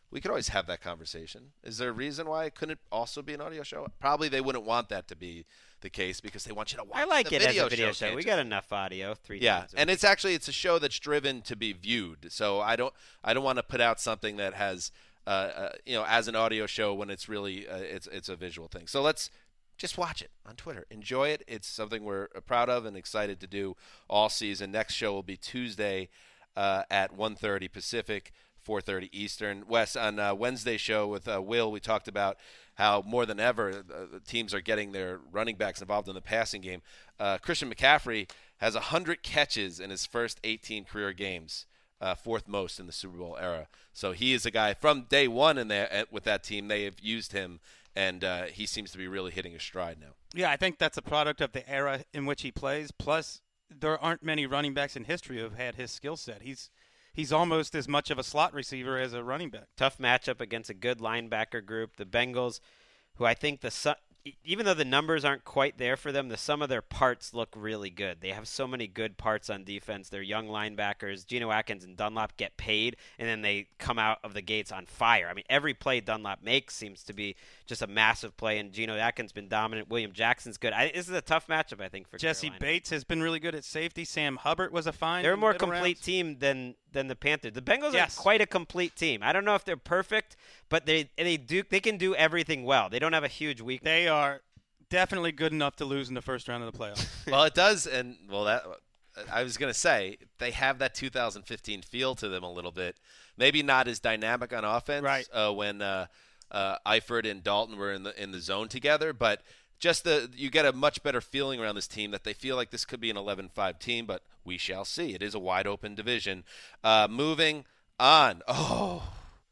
we could always have that conversation. Is there a reason why it couldn't also be an audio show? Probably they wouldn't want that to be the case because they want you to watch I like the it video as a video show. show. We Can't got just- enough audio. Three Yeah, times a and week. it's actually it's a show that's driven to be viewed. So I don't I don't want to put out something that has uh, uh, you know as an audio show when it's really uh, it's it's a visual thing. So let's just watch it on Twitter. Enjoy it. It's something we're proud of and excited to do all season. Next show will be Tuesday uh, at one thirty Pacific, four thirty Eastern. Wes, on uh, Wednesday's show with uh, Will, we talked about how more than ever uh, teams are getting their running backs involved in the passing game. Uh, Christian McCaffrey has one hundred catches in his first eighteen career games, uh, fourth most in the Super Bowl era. So he is a guy from day one in there with that team. They have used him, and uh, he seems to be really hitting his stride now. Yeah, I think that's a product of the era in which he plays. Plus, there aren't many running backs in history who have had his skill set. He's he's almost as much of a slot receiver as a running back. Tough matchup against a good linebacker group. The Bengals, who I think the su- even though the numbers aren't quite there for them, the sum of their parts look really good. They have so many good parts on defense. They're young linebackers. Geno Atkins and Dunlap get paid, and then they come out of the gates on fire. I mean, every play Dunlap makes seems to be just a massive play, and Geno Atkins been dominant. William Jackson's good. I, this is a tough matchup, I think, for Jesse Carolina. Bates has been really good at safety. Sam Hubbard was a fine. They're a in more the middle complete rounds. team than than the Panthers. The Bengals Yes. are quite a complete team. I don't know if they're perfect, but they they do they can do everything well. They don't have a huge weakness. They are definitely good enough to lose in the first round of the playoffs. Well, it does, and well, that I was going to say they have that two thousand fifteen feel to them a little bit. Maybe not as dynamic on offense, Right. uh, when uh, uh, Eifert and Dalton were in the in the zone together, but just the you get a much better feeling around this team that they feel like this could be an eleven five team, but we shall see. It is a wide open division. Uh, moving on. Oh,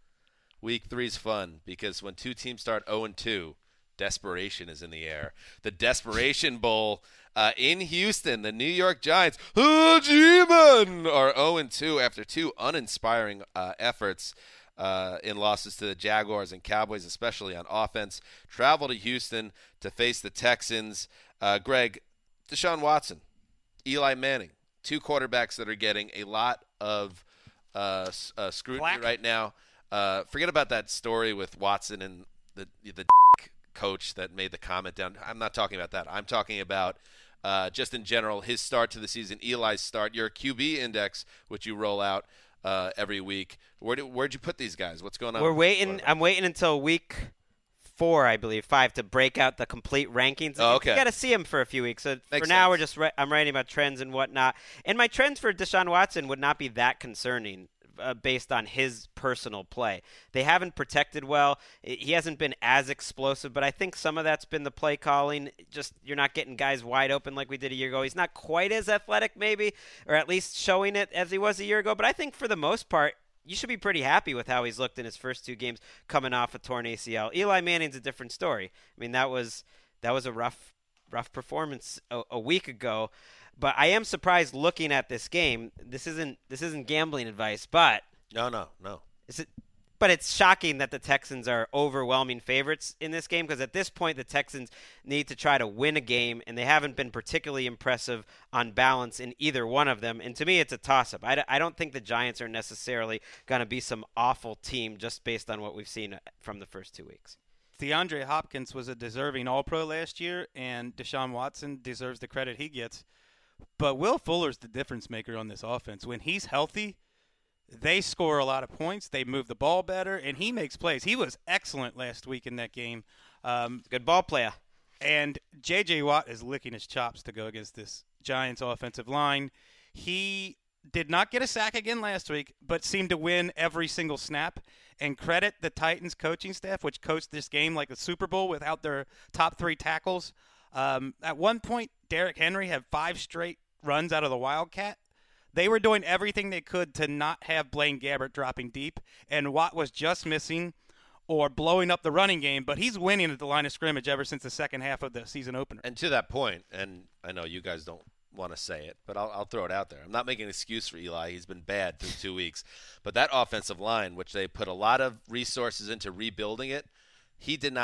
week three's fun because when two teams start oh and two. Desperation is in the air. The Desperation Bowl uh, in Houston. The New York Giants, the G-Men, are oh and two after two uninspiring uh, efforts uh, in losses to the Jaguars and Cowboys, especially on offense. Travel to Houston to face the Texans. Uh, Greg, Deshaun Watson, Eli Manning, two quarterbacks that are getting a lot of uh, uh, scrutiny Flack. right now. Uh, forget about that story with Watson and the the coach that made the comment down. I'm not talking about that. I'm talking about uh, just in general his start to the season, Eli's start, your Q B index, which you roll out uh, every week. Where do, where'd you put these guys? What's going on? We're waiting. I'm waiting until week four, I believe, five, to break out the complete rankings. Oh, okay. You got to see them for a few weeks. So Makes for now, sense. we're just ri- I'm writing about trends and whatnot. And my trends for Deshaun Watson would not be that concerning. Uh, based on his personal play. They haven't protected well. He hasn't been as explosive, but I think some of that's been the play calling. Just you're not getting guys wide open like we did a year ago. He's not quite as athletic maybe, or at least showing it as he was a year ago, but I think for the most part, you should be pretty happy with how he's looked in his first two games coming off a torn A C L. Eli Manning's a different story. I mean, that was that was a rough rough performance a, a week ago. But I am surprised looking at this game. This isn't this isn't gambling advice, but No, no, no. is it? But it's shocking that the Texans are overwhelming favorites in this game because at this point the Texans need to try to win a game, and they haven't been particularly impressive on balance in either one of them. And to me, it's a toss-up. I, d- I don't think the Giants are necessarily going to be some awful team just based on what we've seen from the first two weeks. DeAndre Hopkins was a deserving All-Pro last year, and Deshaun Watson deserves the credit he gets. But Will Fuller's the difference maker on this offense. When he's healthy, they score a lot of points. They move the ball better, and he makes plays. He was excellent last week in that game. Um, Good ball player. and J J. Watt is licking his chops to go against this Giants offensive line. He did not get a sack again last week, but seemed to win every single snap. And credit the Titans coaching staff, which coached this game like the Super Bowl without their top three tackles. Um, at one point, Derrick Henry had five straight runs out of the Wildcat. They were doing everything they could to not have Blaine Gabbert dropping deep, and Watt was just missing or blowing up the running game, but he's winning at the line of scrimmage ever since the second half of the season opener. And to that point, and I know you guys don't want to say it, but I'll, I'll throw it out there. I'm not making an excuse for Eli. He's been bad through two weeks. But that offensive line, which they put a lot of resources into rebuilding it, he did not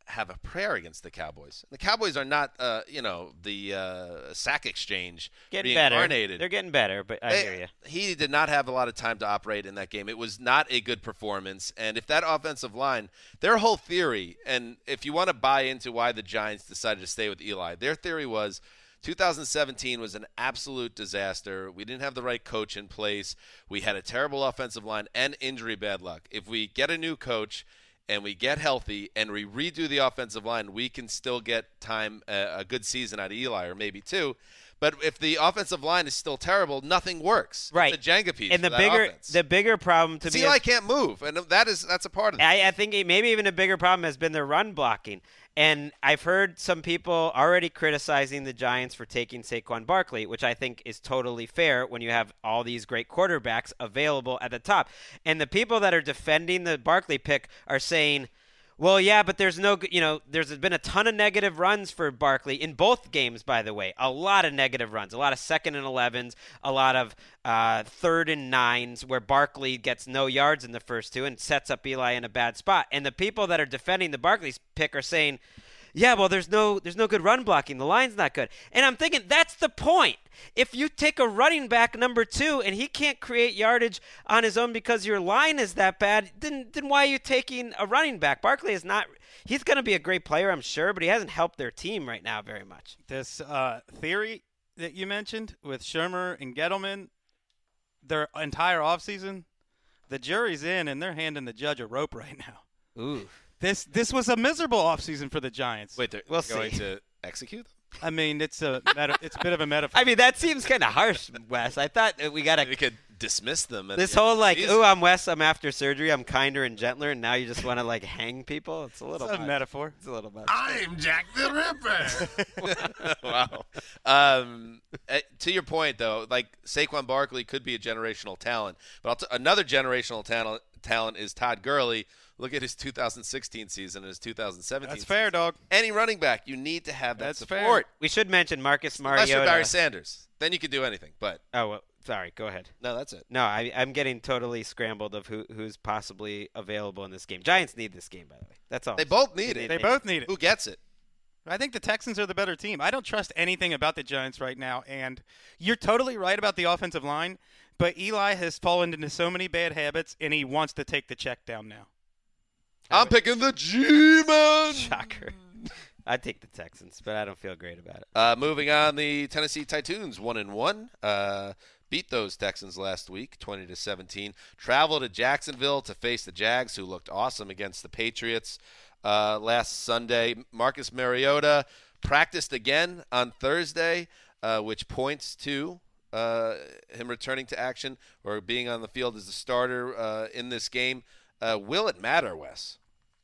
have a prayer against the Cowboys. The Cowboys are not, uh, you know, the uh, sack exchange Getting better. reincarnated. They're getting better, but I They- hear you. He did not have a lot of time to operate in that game. It was not a good performance. And if that offensive line, their whole theory, and if you want to buy into why the Giants decided to stay with Eli, their theory was two thousand seventeen was an absolute disaster. We didn't have the right coach in place. We had a terrible offensive line and injury bad luck. If we get a new coach and we get healthy and we redo the offensive line, we can still get time, uh, a good season out of Eli, or maybe two. But if the offensive line is still terrible, nothing works. Right. It's a Jenga piece And the for that bigger offense. the bigger problem to See, me Eli is- can't move, and that is that's a part of it. I, I think it- maybe even a bigger problem has been their run blocking. And I've heard some people already criticizing the Giants for taking Saquon Barkley, which I think is totally fair when you have all these great quarterbacks available at the top. And the people that are defending the Barkley pick are saying, well, yeah, but there's no, you know, there's been a ton of negative runs for Barkley in both games, by the way. A lot of negative runs, a lot of second and elevens, a lot of uh, third and nines where Barkley gets no yards in the first two and sets up Eli in a bad spot. And the people that are defending the Barkley's pick are saying, yeah, well, there's no there's no good run blocking. The line's not good. And I'm thinking that's the point. If you take a running back number two and he can't create yardage on his own because your line is that bad, then then why are you taking a running back? Barkley is not – he's going to be a great player, I'm sure, but he hasn't helped their team right now very much. This uh, theory that you mentioned with Shermer and Gettleman, their entire offseason, the jury's in and they're handing the judge a rope right now. Ooh. This this was a miserable offseason for the Giants. Wait, they're We'll going see. to execute them? I mean, it's a meta- it's a bit of a metaphor. I mean, that seems kind of harsh, Wes. I thought that we got We to – could dismiss them. At this the end whole of the like, season. ooh, I'm Wes, I'm after surgery, I'm kinder and gentler, and now you just want to like hang people? It's a little it's a much. metaphor. It's a little much. I'm Jack the Ripper. Wow. Um, eh, to your point, though, like Saquon Barkley could be a generational talent, but I'll t- another generational talent talent is Todd Gurley. Look at his two thousand sixteen season and his two thousand seventeen That's fair, season. dog. Any running back, you need to have that That's support. We should mention Marcus Unless you're Mariota. Barry Sanders. Then you could do anything. But, Oh, well, sorry. Go ahead. no, that's it. No, I, I'm getting totally scrambled of who who's possibly available in this game. Giants need this game, by the way. That's all. They both need They it. They both need it. Who gets it? I think the Texans are the better team. I don't trust anything about the Giants right now, and you're totally right about the offensive line, but Eli has fallen into so many bad habits, and he wants to take the check down now. I'm picking the G-Man. Shocker. I take the Texans, but I don't feel great about it. Uh, moving on, the Tennessee Titans, one and one, uh, beat those Texans last week, twenty to seventeen. Traveled to Jacksonville to face the Jags, who looked awesome against the Patriots uh, last Sunday. Marcus Mariota practiced again on Thursday, uh, which points to uh, him returning to action or being on the field as a starter uh, in this game. Uh, will it matter, Wes?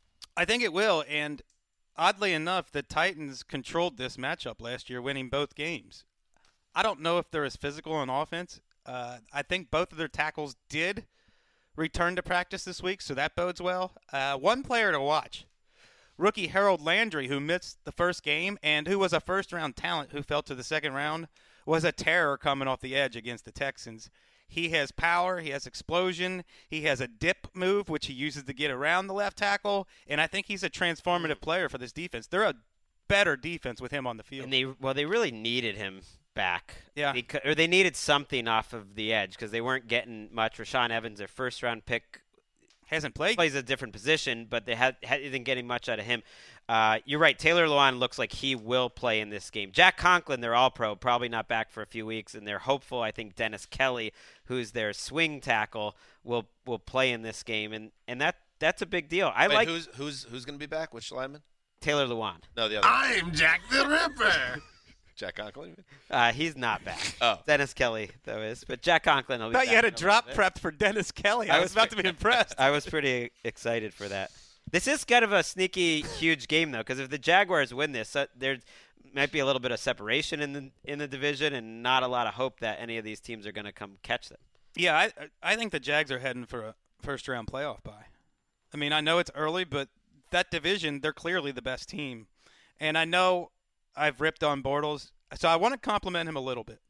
I think it will, and oddly enough, the Titans controlled this matchup last year, winning both games. I don't know if they're as physical on offense. Uh, I think both of their tackles did return to practice this week, so that bodes well. Uh, one player to watch, rookie Harold Landry, who missed the first game and who was a first-round talent who fell to the second round, was a terror coming off the edge against the Texans. He has power. He has explosion. He has a dip move, which he uses to get around the left tackle. And I think he's a transformative player for this defense. They're a better defense with him on the field. And they well, they really needed him back. Yeah. Because, or they needed something off of the edge because they weren't getting much. Rashawn Evans, their first round pick, Hasn't played. plays a different position, but they had, hadn't getting much out of him. Uh, you're right. Taylor Lewan looks like he will play in this game. Jack Conklin, their all-pro, probably not back for a few weeks, and they're hopeful. I think Dennis Kelly, who's their swing tackle, will will play in this game, and, and that that's a big deal. I Wait, like who's who's who's going to be back? Which lineman? Taylor Lewan. No, the other. I'm Jack the Ripper. Jack Conklin. Uh, he's not back. Oh. Dennis Kelly, though, is. But Jack Conklin will I be thought back you had a in drop little bit. prepped for Dennis Kelly. I I was was about to be impressed. I was pretty excited for that. This is kind of a sneaky, huge game, though, because if the Jaguars win this, uh, there might be a little bit of separation in the in the division, and not a lot of hope that any of these teams are going to come catch them. Yeah, I I think the Jags are heading for a first round playoff bye. I mean, I know it's early, but that division, they're clearly the best team. And I know I've ripped on Bortles, so I want to compliment him a little bit.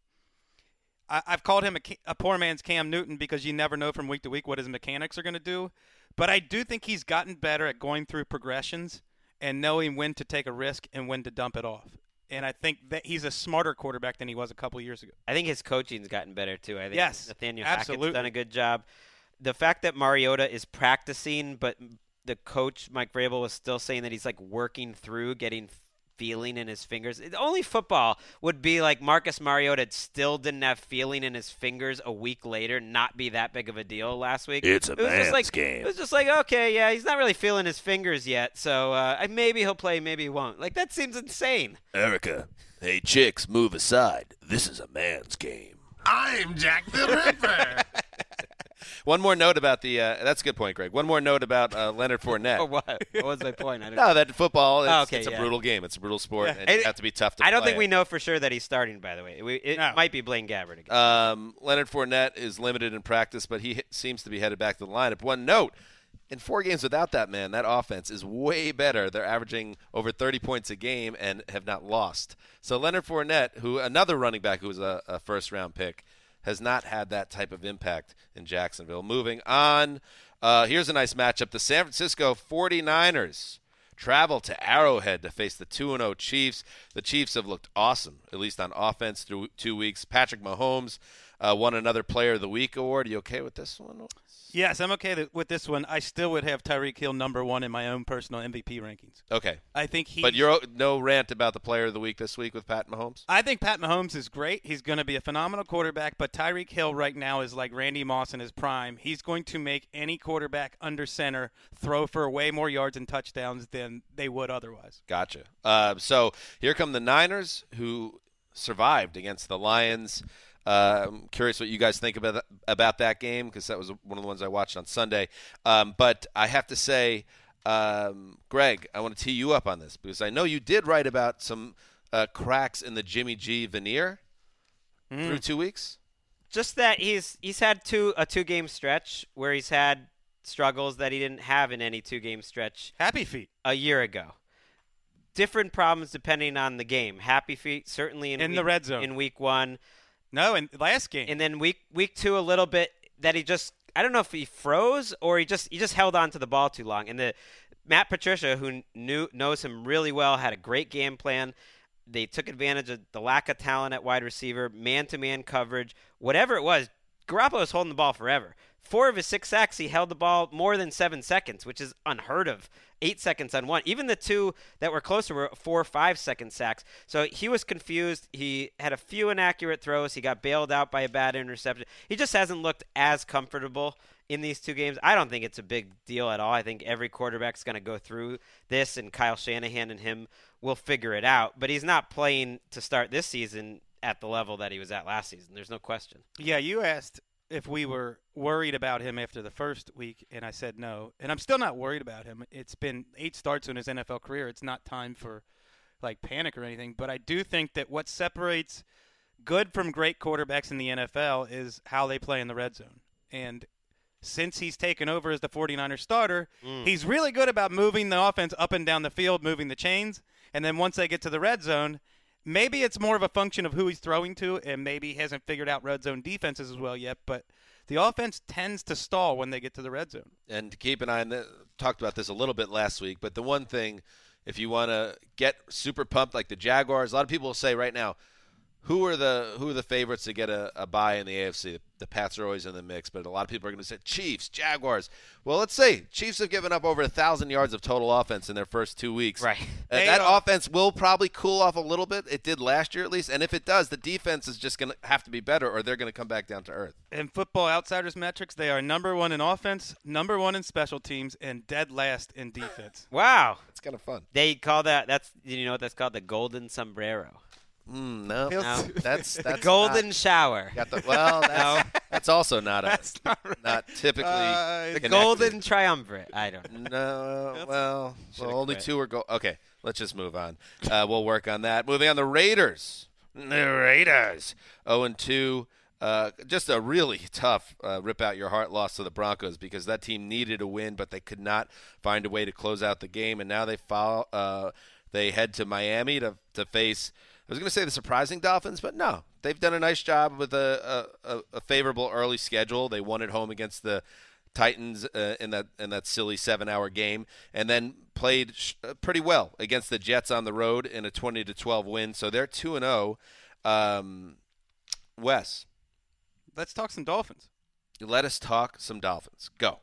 I, I've called him a, a poor man's Cam Newton because you never know from week to week what his mechanics are going to do. But I do think he's gotten better at going through progressions and knowing when to take a risk and when to dump it off. And I think that he's a smarter quarterback than he was a couple years ago. I think his coaching's gotten better, too. I think yes, Nathaniel absolutely. Hackett's done a good job. The fact that Mariota is practicing, but the coach, Mike Vrabel, was still saying that he's, like, working through getting feeling in his fingers. It, only football would be like Marcus Mariota still didn't have feeling in his fingers a week later, not be that big of a deal last week. It's a it was man's just like, game. It was just like, okay, yeah, he's not really feeling his fingers yet, so uh, maybe he'll play, maybe he won't. Like, that seems insane. Erica, hey, chicks, move aside. This is a man's game. I'm Jack the Ripper. One more note about the uh, – that's a good point, Greg. One more note about uh, Leonard Fournette. Oh, what? What was my point? I don't No, that football, it's, Oh, okay, it's a yeah. brutal game. It's a brutal sport, Yeah. and It- you have to be tough to I don't play think we it. know for sure that he's starting, by the way. We, it No. might be Blaine Gabbert again. Um, Leonard Fournette is limited in practice, but he h- seems to be headed back to the lineup. One note, in four games without that man, that offense is way better. They're averaging over thirty points a game and have not lost. So Leonard Fournette, who another running back who was a, a first-round pick, has not had that type of impact in Jacksonville. Moving on, uh, here's a nice matchup. The San Francisco forty-niners travel to Arrowhead to face the two and oh Chiefs. The Chiefs have looked awesome, at least on offense, through two weeks. Patrick Mahomes uh, won another Player of the Week award. Are you okay with this one? Yes, I'm okay th- with this one. I still would have Tyreek Hill number one in my own personal M V P rankings. Okay. I think he. But you're no rant about the Player of the Week this week with Pat Mahomes? I think Pat Mahomes is great. He's going to be a phenomenal quarterback, but Tyreek Hill right now is like Randy Moss in his prime. He's going to make any quarterback under center throw for way more yards and touchdowns than they would otherwise. Gotcha. Uh, so here come the Niners, who survived against the Lions. Uh, I'm curious what you guys think about that, about that game, because that was one of the ones I watched on Sunday. Um, but I have to say, um, Greg, I want to tee you up on this, because I know you did write about some uh, cracks in the Jimmy G veneer Mm. through two weeks. Just that he's he's had two a two game stretch where he's had struggles that he didn't have in any two game stretch Happy feet. a year ago. Different problems depending on the game. Happy feet certainly in In week, the red zone. in week one, No, in last game. and then week week two a little bit that he just I don't know if he froze or he just he just held on to the ball too long. And the Matt Patricia, who knew knows him really well, had a great game plan. They took advantage of the lack of talent at wide receiver, man-to-man coverage, whatever it was. Garoppolo was holding the ball forever. Four of his six sacks, he held the ball more than seven seconds, which is unheard of. Eight seconds on one. Even the two that were closer were four or five second sacks. So he was confused. He had a few inaccurate throws. He got bailed out by a bad interception. He just hasn't looked as comfortable in these two games. I don't think it's a big deal at all. I think every quarterback's going to go through this, and Kyle Shanahan and him will figure it out. But he's not playing to start this season at the level that he was at last season. There's no question. Yeah, you asked if we were worried about him after the first week, and I said no. And I'm still not worried about him. It's been eight starts in his N F L career. It's not time for, like, panic or anything. But I do think that what separates good from great quarterbacks in the N F L is how they play in the red zone. And since he's taken over as the forty-niners starter, Mm. he's really good about moving the offense up and down the field, moving the chains. And then once they get to the red zone, maybe it's more of a function of who he's throwing to, and maybe he hasn't figured out red zone defenses as well yet. But the offense tends to stall when they get to the red zone. And to keep an eye on that, talked about this a little bit last week, but the one thing, if you want to get super pumped like the Jaguars, a lot of people will say right now, who are the who are the favorites to get a, a bye in the A F C? The Pats are always in the mix, but a lot of people are going to say Chiefs, Jaguars. Well, let's say Chiefs have given up over a thousand yards of total offense in their first two weeks. Right. Uh, They that are- offense will probably cool off a little bit. It did last year at least, and if it does, the defense is just going to have to be better, or they're going to come back down to earth. In Football Outsiders metrics, they are number one in offense, number one in special teams, and dead last in defense. Wow. It's kind of fun. They call that, that's, you know what that's called? The golden sombrero. Mm, no, Feels- no, that's The that's golden not- shower. Got the, well, that's, that's also not a That's not right. not typically Uh, The connected. golden triumvirate. I don't know. No, well, well only quit. two are go. Okay, let's just move on. Uh, we'll work on that. Moving on, the Raiders. The Raiders. Oh and two. Uh, just a really tough uh, rip out your heart loss to the Broncos, because that team needed a win, but they could not find a way to close out the game, and now they follow. Uh, they head to Miami to to face. I was going to say the surprising Dolphins, but no. They've done a nice job with a, a, a favorable early schedule. They won at home against the Titans uh, in that in that silly seven-hour game, and then played sh- pretty well against the Jets on the road in a twenty to twelve win, so they're two and oh. Um, Wes, Let's talk some Dolphins. let us talk some Dolphins. Go.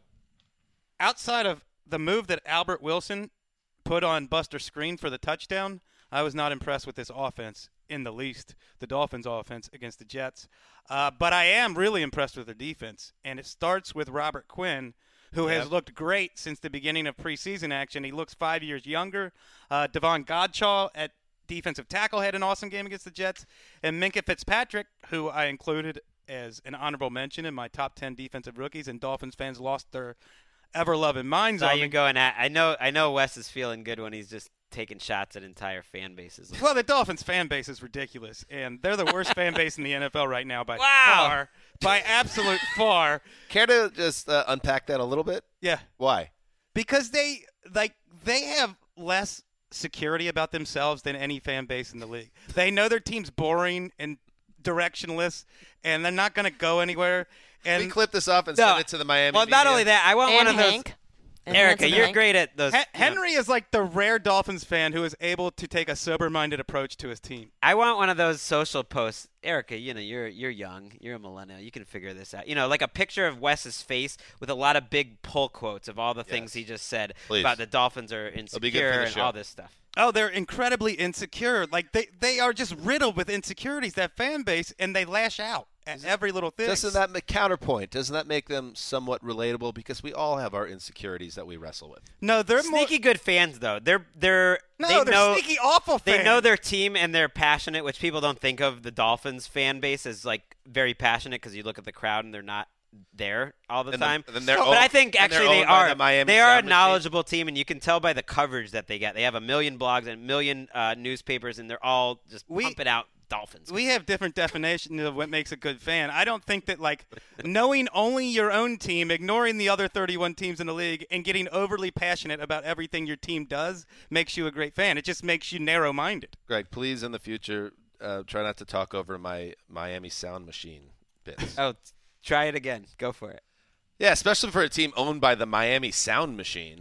Outside of the move that Albert Wilson put on Buster Screen for the touchdown, I was not impressed with this offense in the least, the Dolphins' offense against the Jets. Uh, but I am really impressed with their defense, and it starts with Robert Quinn, who Yep. has looked great since the beginning of preseason action. He looks five years younger. Uh, Devon Godchaux at defensive tackle had an awesome game against the Jets. And Minkah Fitzpatrick, who I included as an honorable mention in my top ten defensive rookies, and Dolphins fans lost their ever-loving minds So on you're me. going at. I know. I know. Wes is feeling good when he's just taking shots at entire fan bases. Well, the Dolphins fan base is ridiculous, and they're the worst fan base in the N F L right now by Wow. far, by absolute far. Care to just uh, unpack that a little bit? Yeah, Why? because they like they have less security about themselves than any fan base in the league. They know their team's boring and directionless, and they're not going to go anywhere. And we clip this off and No. send it to the Miami Well, not media. only that, I want And one of those. Hank. And Erica, Handsome you're Hank. great at those. Hen- you know, Henry is like the rare Dolphins fan who is able to take a sober-minded approach to his team. I want one of those social posts. Erica, you know, you're you're young. You're a millennial. You can figure this out. You know, like a picture of Wes's face with a lot of big pull quotes of all the things Yes. he just said Please. about the Dolphins are be good for insecure the and show. all this stuff. Oh, they're incredibly insecure. Like they, they are just riddled with insecurities, that fan base, and they lash out at every little thing. Doesn't that make counterpoint? Doesn't that make them somewhat relatable? Because we all have our insecurities that we wrestle with. No, they're more Sneaky good fans though. They're they're No, they they're know, sneaky awful They fans. know their team and they're passionate, which people don't think of the Dolphins fan base as like very passionate because you look at the crowd and they're not there all the And time. then- then they're but owned- I think and they're actually they owned by are the Miami they are a Sound Machine. knowledgeable team, and you can tell by the coverage that they get. They have a million blogs and a million uh, newspapers, and they're all just We- pumping out Dolphins. We have different definitions of what makes a good fan. I don't think that like knowing only your own team, ignoring the other thirty-one teams in the league, and getting overly passionate about everything your team does makes you a great fan. It just makes you narrow-minded. Greg, please in the future uh, try not to talk over my Miami Sound Machine bits. oh, t- try it again. Go for it. Yeah, especially for a team owned by the Miami Sound Machine.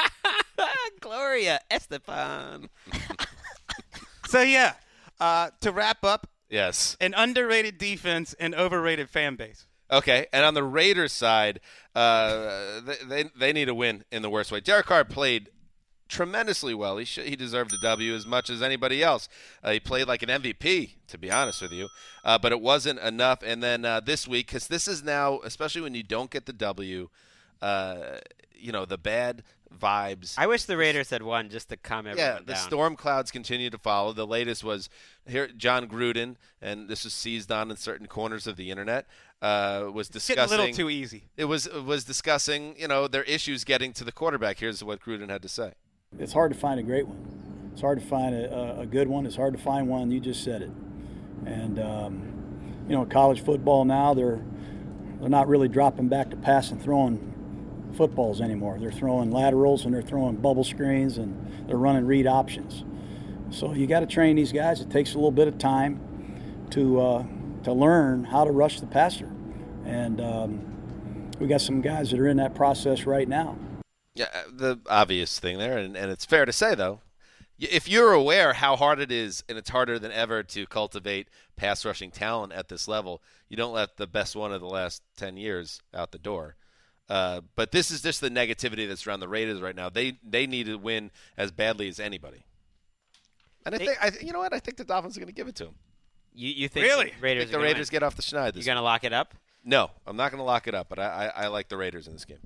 Gloria Estefan. So yeah, uh, to wrap up, Yes. an underrated defense and overrated fan base. Okay, and on the Raiders side, uh, they, they they need a win in the worst way. Derek Carr played tremendously well. He should, he deserved a W as much as anybody else. Uh, he played like an M V P, to be honest with you, uh, but it wasn't enough. And then uh, this week, because this is now, especially when you don't get the W, uh, you know, the bad vibes. I wish the Raiders had won just to calm everyone Yeah, down. the storm clouds continue to follow. The latest was here, John Gruden, and this was seized on in certain corners of the internet. Uh, was It's getting discussing a little too easy. It was it was discussing, you know, their issues getting to the quarterback. Here's what Gruden had to say. It's hard to find a great one. It's hard to find a, a good one. It's hard to find one. You just said it. And um, you know, college football now, they're they're not really dropping back to pass and throwing footballs anymore. They're throwing laterals and they're throwing bubble screens and they're running read options. So you got to train these guys. It takes a little bit of time to uh, to learn how to rush the passer, and um, we got some guys that are in that process right now. Yeah, uh, the obvious thing there, and, and it's fair to say, though, y- if you're aware how hard it is, and it's harder than ever to cultivate pass rushing talent at this level, you don't let the best one of the last ten years out the door. Uh, but this is just the negativity that's around the Raiders right now. They they need to win as badly as anybody. And I They- think, I, th- you know what? I think the Dolphins are going to give it to them. You you think Really? the I Raiders think the are gonna Raiders win? get off the schneid. This You gonna lock it up? No, I'm not going to lock it up, but I, I, I like the Raiders in this game.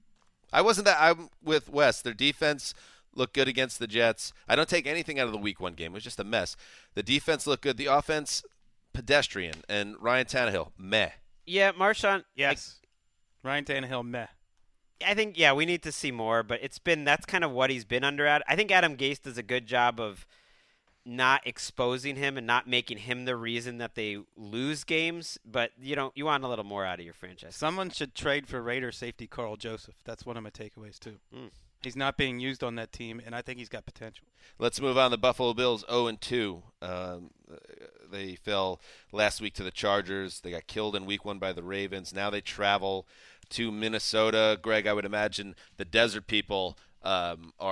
I wasn't that. I'm with Wes. Their defense looked good against the Jets. I don't take anything out of the Week One game. It was just a mess. The defense looked good. The offense, pedestrian. And Ryan Tannehill, meh. Yeah, Marshawn. Yes. Ryan Tannehill, meh. I think yeah, we need to see more, but it's been that's kind of what he's been under at. I think Adam Gase does a good job of not exposing him and not making him the reason that they lose games, but you don't you want a little more out of your franchise. Someone should trade for Raider safety Carl Joseph. That's one of my takeaways too. Mm. He's not being used on that team, and I think he's got potential. Let's move on. The Buffalo Bills oh and two. Um, they fell last week to the Chargers. They got killed in Week One by the Ravens. Now they travel to Minnesota. Greg, I would imagine the Desert people um, are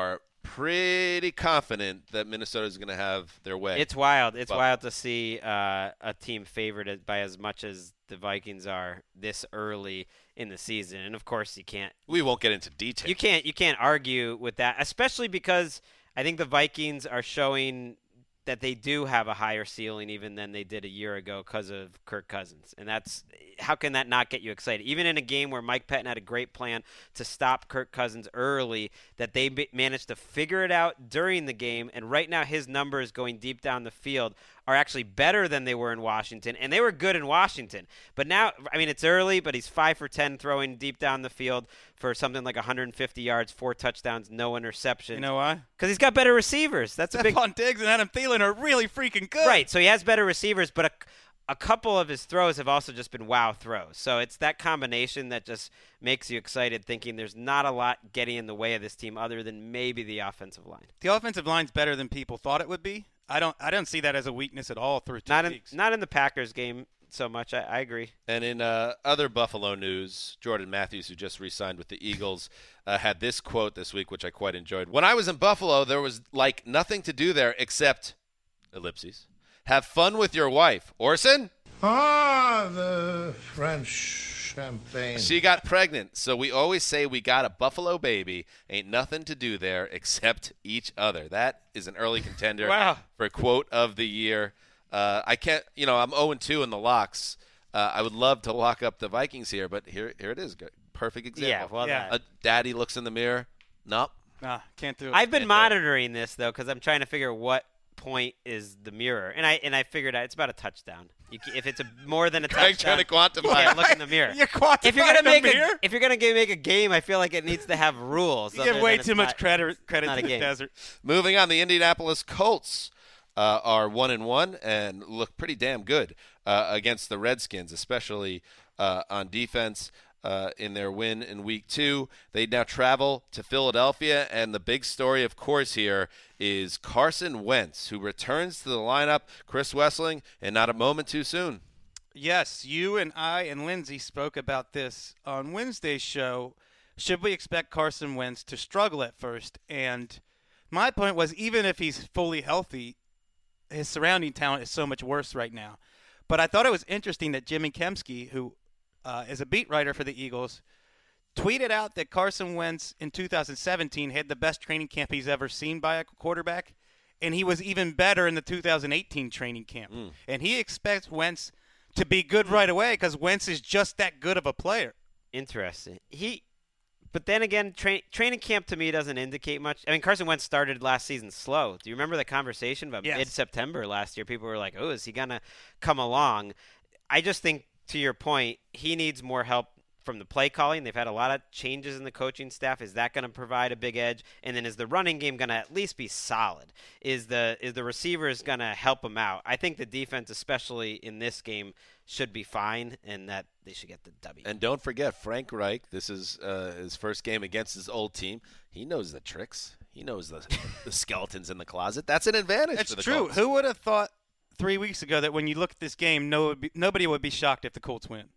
pretty confident that Minnesota is going to have their way. It's wild. It's Well, wild to see uh, a team favored by as much as the Vikings are this early in the season. And of course, you can't. We won't get into detail. You can't. You can't argue with that, especially because I think the Vikings are showing that they do have a higher ceiling even than they did a year ago because of Kirk Cousins. And that's how can that not get you excited? Even in a game where Mike Pettin had a great plan to stop Kirk Cousins early, that they b- managed to figure it out during the game, and right now his numbers going deep down the field are actually better than they were in Washington, and they were good in Washington. But now, I mean, it's early, but he's five for ten throwing deep down the field for something like one hundred fifty yards, four touchdowns, no interceptions. You know why? Because he's got better receivers. That's a big. Stephon Diggs and Adam Thielen are really freaking good. Right, so he has better receivers, but a, a couple of his throws have also just been wow throws. So it's that combination that just makes you excited, thinking there's not a lot getting in the way of this team other than maybe the offensive line. The offensive line's better than people thought it would be. I don't I don't see that as a weakness at all through two Not in, weeks. not in the Packers game so much. I, I agree. And in uh, other Buffalo news, Jordan Matthews, who just re-signed with the Eagles, uh, had this quote this week, which I quite enjoyed. When I was in Buffalo, there was like nothing to do there except, ellipses, have fun with your wife. Orson? Ah, the French champagne. She got pregnant, so we always say we got a Buffalo baby. Ain't nothing to do there except each other. That is an early contender Wow. for quote of the year. Uh, I can't, you know, I'm oh and two in the locks. Uh, I would love to lock up the Vikings here, but here, here it is. Good- Perfect example. Yeah, well, Yeah. that- Uh, Daddy looks in the mirror. Nope. Nah, can't do it. I've been Can't do it. monitoring this though because I'm trying to figure what point is the mirror, and I and I figured out it's about a touchdown. You, ca- if it's a more than a Greg's touchdown, trying to you quantify can't it. look in the mirror. You're quantifying if you're gonna the make mirror? a if you're gonna ga- make a game, I feel like it needs to have rules. You other give way than it's too much not- credit credit not to a the game. desert. Moving on, the Indianapolis Colts uh, are one and one and look pretty damn good uh, against the Redskins, especially uh, on defense. Uh, in their win in week two, they now travel to Philadelphia, and the big story, of course, here is Carson Wentz, who returns to the lineup. Chris Wessling, and not a moment too soon. Yes, you and I and Lindsay spoke about this on Wednesday's show. Should we expect Carson Wentz to struggle at first? And my point was, even if he's fully healthy, his surrounding talent is so much worse right now. But I thought it was interesting that Jimmy Kemsky, who uh, is a beat writer for the Eagles, tweeted out that Carson Wentz in two thousand seventeen had the best training camp he's ever seen by a quarterback, and he was even better in the two thousand eighteen training camp. Mm. And he expects Wentz to be good right away because Wentz is just that good of a player. Interesting. He, but then again, tra- training camp to me doesn't indicate much. I mean, Carson Wentz started last season slow. Do you remember the conversation about Yes. mid-September last year? People were like, "Oh, is he gonna come along?" I just think, to your point, he needs more help from the play calling. They've had a lot of changes in the coaching staff. Is that going to provide a big edge? And then is the running game going to at least be solid? Is the is the receivers going to help him out? I think the defense, especially in this game, should be fine, and that they should get the W. And don't forget, Frank Reich, this is uh, his first game against his old team. He knows the tricks. He knows the, the skeletons in the closet. That's an advantage That's for the true. Colts. Who would have thought three weeks ago that when you look at this game, no, would be, nobody would be shocked if the Colts win?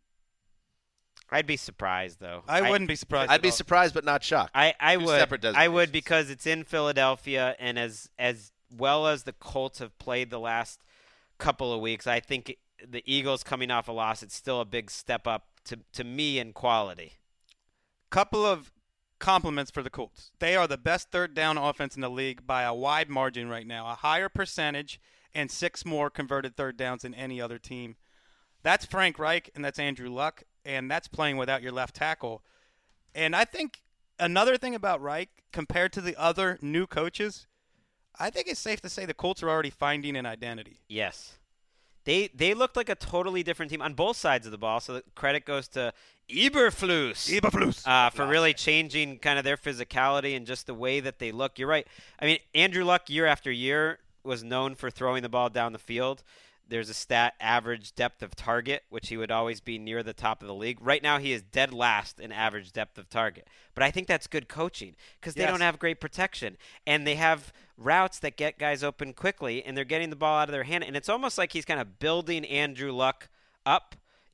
I'd be surprised, though. I, wouldn't be surprised. I'd at be all. surprised but not shocked. I, I Two would. separate I would designations. because it's in Philadelphia, and as as well as the Colts have played the last couple of weeks, I think it, the Eagles coming off a loss, it's still a big step up to to me in quality. Couple of compliments for the Colts. They are the best third down offense in the league by a wide margin right now, a higher percentage and six more converted third downs than any other team. That's Frank Reich and that's Andrew Luck, and that's playing without your left tackle. And I think another thing about Reich, compared to the other new coaches, I think it's safe to say the Colts are already finding an identity. Yes. They they looked like a totally different team on both sides of the ball, so the credit goes to Eberflus. Eberflus. Uh, for really changing kind of their physicality and just the way that they look. You're right. I mean, Andrew Luck, year after year, was known for throwing the ball down the field. There's a stat, average depth of target, which he would always be near the top of the league. Right now, he is dead last in average depth of target. But I think that's good coaching because they Yes. don't have great protection. And they have routes that get guys open quickly, and they're getting the ball out of their hand. And it's almost like he's kind of building Andrew Luck up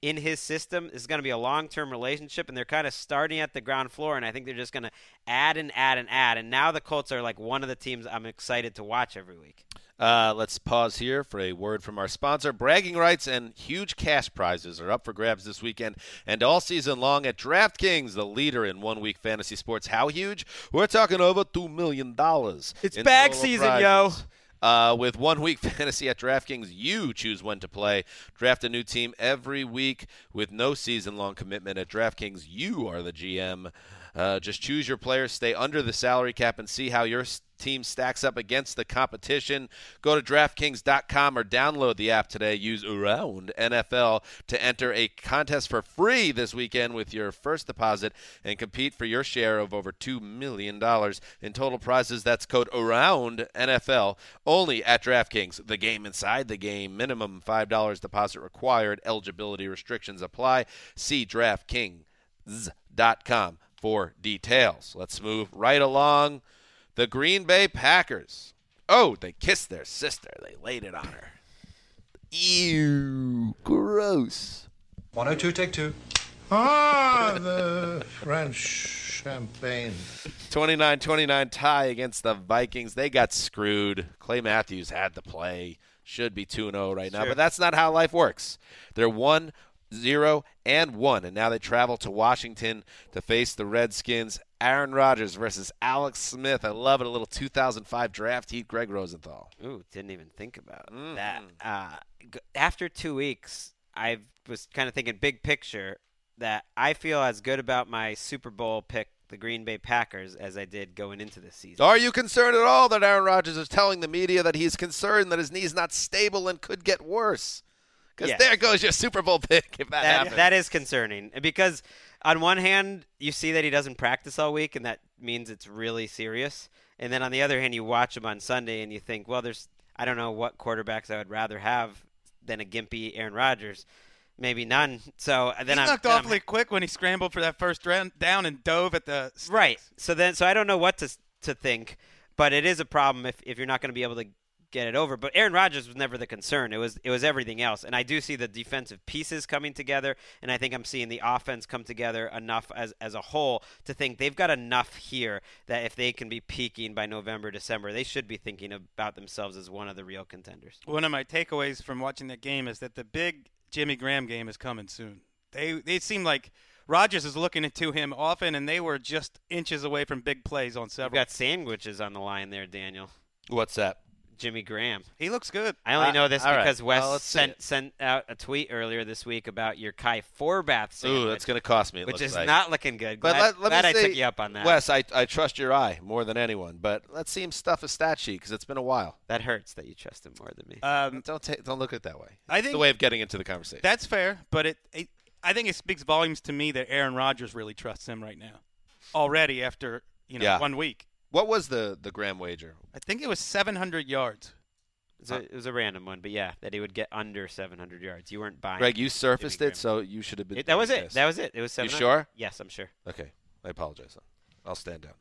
in his system. This is going to be a long-term relationship, and they're kind of starting at the ground floor, and I think they're just going to add and add and add. And now the Colts are like one of the teams I'm excited to watch every week. Uh, let's pause here for a word from our sponsor. Bragging rights and huge cash prizes are up for grabs this weekend and all season long at DraftKings, the leader in one-week fantasy sports. How huge? We're talking over two million dollars. It's bag season, prizes. yo. Uh, with one-week fantasy at DraftKings, you choose when to play. Draft a new team every week with no season-long commitment. At DraftKings, you are the G M. Uh, just choose your players, stay under the salary cap, and see how your team stacks up against the competition. Go to DraftKings dot com or download the app today. Use Around N F L to enter a contest for free this weekend with your first deposit and compete for your share of over two million dollars in total prizes. That's code Around N F L only at DraftKings. The game inside the game. Minimum five dollars deposit required. Eligibility restrictions apply. See DraftKings dot com for details. Let's move right along. The Green Bay Packers. Oh, they kissed their sister. They laid it on her. Ew, gross. one oh two, take two. Ah, the French champagne. twenty-nine twenty-nine tie against the Vikings. They got screwed. Clay Matthews had to play. Should be two and oh right now, Sure. but that's not how life works. They're one zero and one, and now they travel to Washington to face the Redskins. Aaron Rodgers versus Alex Smith. I love it. A little two thousand five draft heat. Greg Rosenthal. Ooh, didn't even think about Mm. that. Uh, g- after two weeks, I was kind of thinking big picture that I feel as good about my Super Bowl pick, the Green Bay Packers, as I did going into this season. Are you concerned at all that Aaron Rodgers is telling the media that he's concerned that his knee's not stable and could get worse? Because Yes. there goes your Super Bowl pick if that, That, happens. that is concerning because on one hand, you see that he doesn't practice all week, and that means it's really serious. And then on the other hand, you watch him on Sunday, and you think, well, there's I don't know what quarterbacks I would rather have than a gimpy Aaron Rodgers. Maybe none. So then he I'm looked then I'm- awfully quick when he scrambled for that first round down and dove at the sticks. right. So then, so I don't know what to to think, but it is a problem if, if you're not going to be able to get it over. But Aaron Rodgers was never the concern. It was it was everything else. And I do see the defensive pieces coming together, and I think I'm seeing the offense come together enough as as a whole to think they've got enough here that if they can be peaking by November, December, they should be thinking about themselves as one of the real contenders. One of my takeaways from watching that game is that the big Jimmy Graham game is coming soon. They they seem like Rodgers is looking into him often, and they were just inches away from big plays on We've several. got sandwiches on the line there, Daniel. What's that? Jimmy Graham. He looks good. I only Uh, know this all right. because Wes Well, let's see sent it. sent out a tweet earlier this week about your Kai Forbath sandwich, Ooh, that's going to cost me. It which looks is like. not looking good. But Glad, let, let glad me I say, took you up on that. Wes, I, I trust your eye more than anyone, but let's see him stuff a stat sheet because it's been a while. That hurts that you trust him more than me. Um, Don't ta- don't look at it that way. I It's think the way of getting into the conversation. that's fair, but it, it I think it speaks volumes to me that Aaron Rodgers really trusts him right now. Already after you know Yeah. one week, What was the the Graham wager? I think it was seven hundred yards. It was, a, it was a random one, but yeah, that he would get under seven hundred yards. You weren't buying. Greg, you surfaced Jimmy it, so you should have been. It, that was doing it. this. That was it. It was seven hundred. sure? Yes, I'm sure. Okay, I apologize. I'll stand down.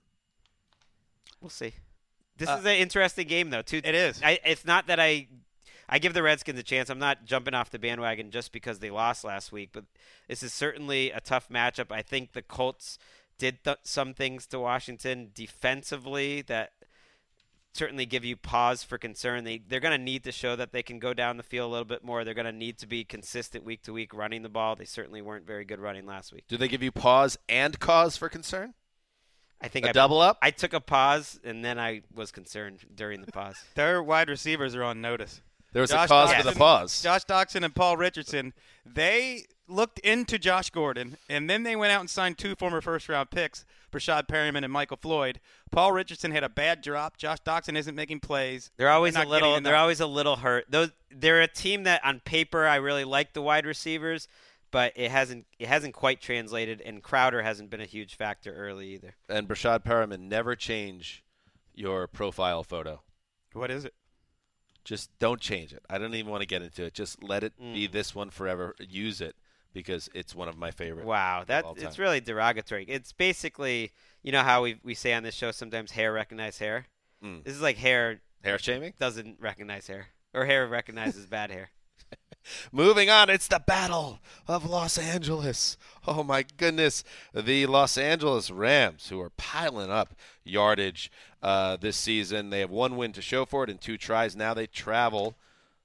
We'll see. This Uh, is an interesting game, though. Too. It is. I, it's not that I, I give the Redskins a chance. I'm not jumping off the bandwagon just because they lost last week, but this is certainly a tough matchup. I think the Colts did th- some things to Washington defensively that certainly give you pause for concern. They they're going to need to show that they can go down the field a little bit more. They're going to need to be consistent week to week running the ball. They certainly weren't very good running last week. Do they give you pause and cause for concern? I think A I double up? I took a pause and then I was concerned during the pause. Their wide receivers are on notice. There was Josh a cause for Doxson- the pause. Josh Doxson and Paul Richardson, they looked into Josh Gordon, and then they went out and signed two former first-round picks, Brashad Perryman and Michael Floyd. Paul Richardson had a bad drop. Josh Doxson isn't making plays. They're always They're a not little. getting They're enough. always a little hurt. Those. They're a team that, on paper, I really like the wide receivers, but it hasn't. It hasn't quite translated. And Crowder hasn't been a huge factor early either. And Brashad Perriman, never change your profile photo. What is it? Just don't change it. I don't even want to get into it. Just let it be Mm. this one forever. Use it because it's one of my favorite. Wow, that all it's time. really derogatory. It's basically, you know how we we say on this show sometimes hair recognize hair. Mm. This is like hair Hair shaming? doesn't recognize hair, or hair recognizes bad hair. Moving on, it's the Battle of Los Angeles. Oh, my goodness. The Los Angeles Rams, who are piling up yardage uh, this season. They have one win to show for it in two tries. Now they travel,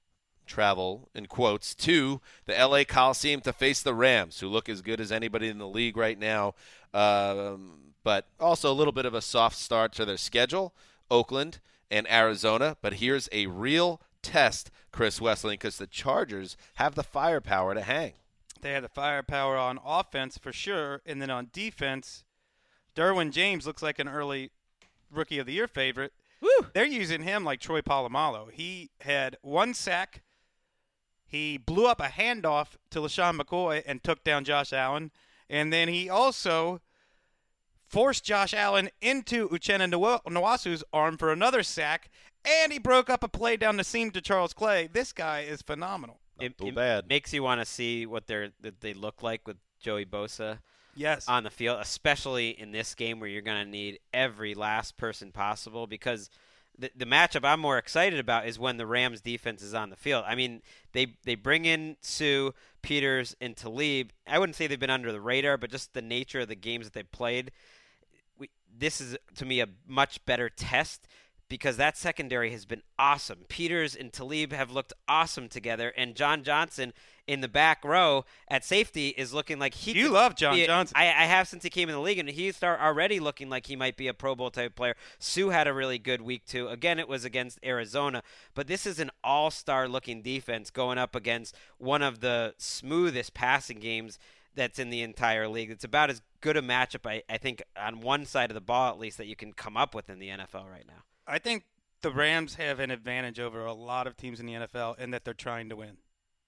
travel in quotes, to the L A Coliseum to face the Rams, who look as good as anybody in the league right now. Um, but also a little bit of a soft start to their schedule, Oakland and Arizona. But here's a real test, Chris Wesseling, because the Chargers have the firepower to hang. They have the firepower on offense for sure, and then on defense, Derwin James looks like an early Rookie of the Year favorite. Woo! They're using him like Troy Polamalu. He had one sack. He blew up a handoff to LaShawn McCoy and took down Josh Allen, and then he also forced Josh Allen into Uchenna Nwasu's arm for another sack, and he broke up a play down the seam to Charles Clay. This guy is phenomenal. It, too it bad. makes you want to see what they're that they look like with Joey Bosa Yes. on the field, especially in this game where you're going to need every last person possible, because the the matchup I'm more excited about is when the Rams defense is on the field. I mean, they they bring in Sue, Peters, and Talib. I wouldn't say they've been under the radar, but just the nature of the games that they've played, we, this is, to me, a much better test, because that secondary has been awesome. Peters and Talib have looked awesome together, and John Johnson in the back row at safety is looking like he You could love John be a- Johnson. I, I have since he came in the league, and he's start already looking like he might be a Pro Bowl type player. Sue had a really good week, too. Again, it was against Arizona, but this is an all-star looking defense going up against one of the smoothest passing games that's in the entire league. It's about as good a matchup, I, I think, on one side of the ball at least, that you can come up with in the N F L right now. I think the Rams have an advantage over a lot of teams in the N F L in that they're trying to win.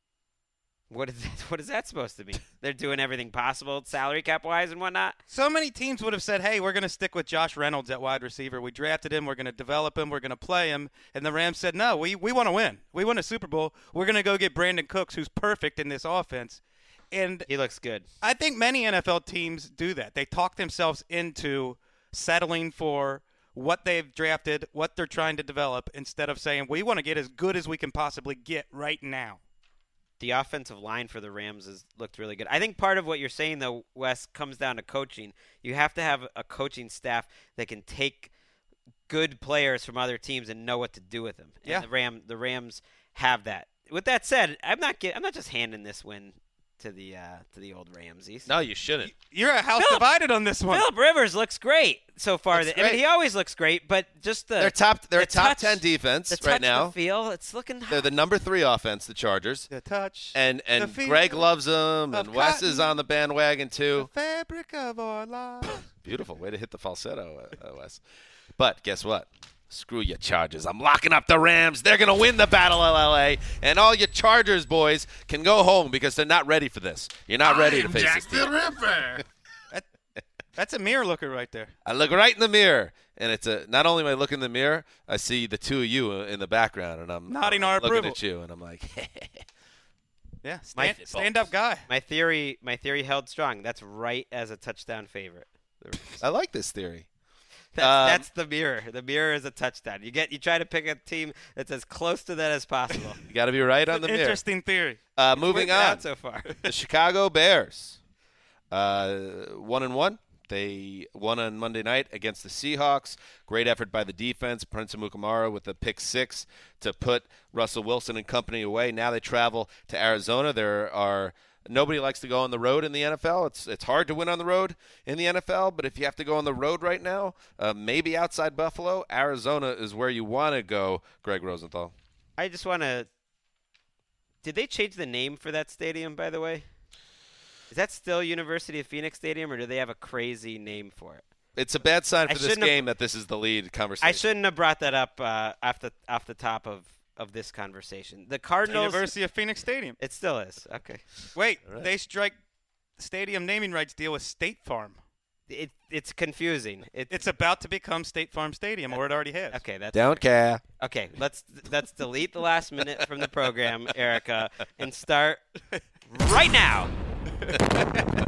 What is that, what is that supposed to mean? They're doing everything possible, salary cap wise and whatnot. So many teams would have said, hey, we're going to stick with Josh Reynolds at wide receiver. We drafted him. We're going to develop him. We're going to play him. And the Rams said, no, we, we want to win. We won a Super Bowl. We're going to go get Brandon Cooks, who's perfect in this offense. And He looks good. I think many N F L teams do that. They talk themselves into settling for what they've drafted, what they're trying to develop, instead of saying, we want to get as good as we can possibly get right now. The offensive line for the Rams has looked really good. I think part of what you're saying, though, Wes, comes down to coaching. You have to have a coaching staff that can take good players from other teams and know what to do with them. And Yeah. the Ram, the Rams have that. With that said, I'm not get, I'm not just handing this win to the uh, to the old Ramses. No, you shouldn't. You're a house Phillip- divided on this one. Phillip Rivers looks great so far. Looks I mean, great. he always looks great, but just the They're top. They're the a top touch- ten defense the touch, right now. the feel, it's looking hot. They're the number three offense, the Chargers. The touch. And the and feel Greg loves them, of and Wes is cotton. on the bandwagon The too. fabric of our lives. Beautiful way to hit the falsetto, uh, uh, Wes. But guess what? Screw your Chargers. I'm locking up the Rams. They're going to win the Battle of L A. And all your Chargers boys can go home because they're not ready for this. You're not ready to face this team. Ripper. That's a mirror looker right there. I look right in the mirror, and it's a. Not only am I looking in the mirror, I see the two of you in the background, and I'm Nodding I'm our looking approval. at you, and I'm like, Yeah, My- stand, stand up guy. My theory, my theory held strong. That's right as a touchdown favorite. I like this theory. That's, Um, that's the mirror. The mirror is a touchdown. You get, you try to pick a team that's as close to that as possible. You got to be right on the mirror. Interesting theory. Uh, moving Worked it out on, so far. the Chicago Bears, uh, one and one. They won on Monday night against the Seahawks. Great effort by the defense. Prince Amukamara with the pick six to put Russell Wilson and company away. Now they travel to Arizona. There are nobody likes to go on the road in the N F L. It's it's hard to win on the road in the N F L, but if you have to go on the road right now, uh, maybe outside Buffalo, Arizona is where you want to go, Greg Rosenthal. I just want to. Did they change the name for that stadium, by the way? Is that still University of Phoenix Stadium, or do they have a crazy name for it? It's a bad sign I for this shouldn't have- game that this is the lead conversation. I shouldn't have brought that up uh, off the off the top of, of this conversation. The Cardinals. University of Phoenix Stadium. It still is. Okay. Wait, right. they strike stadium naming rights deal with State Farm. It it's confusing. It, It's about to become State Farm Stadium, or it already has. okay. That's Don't care. okay. Let's let's delete the last minute from the program, Erica, and start right now.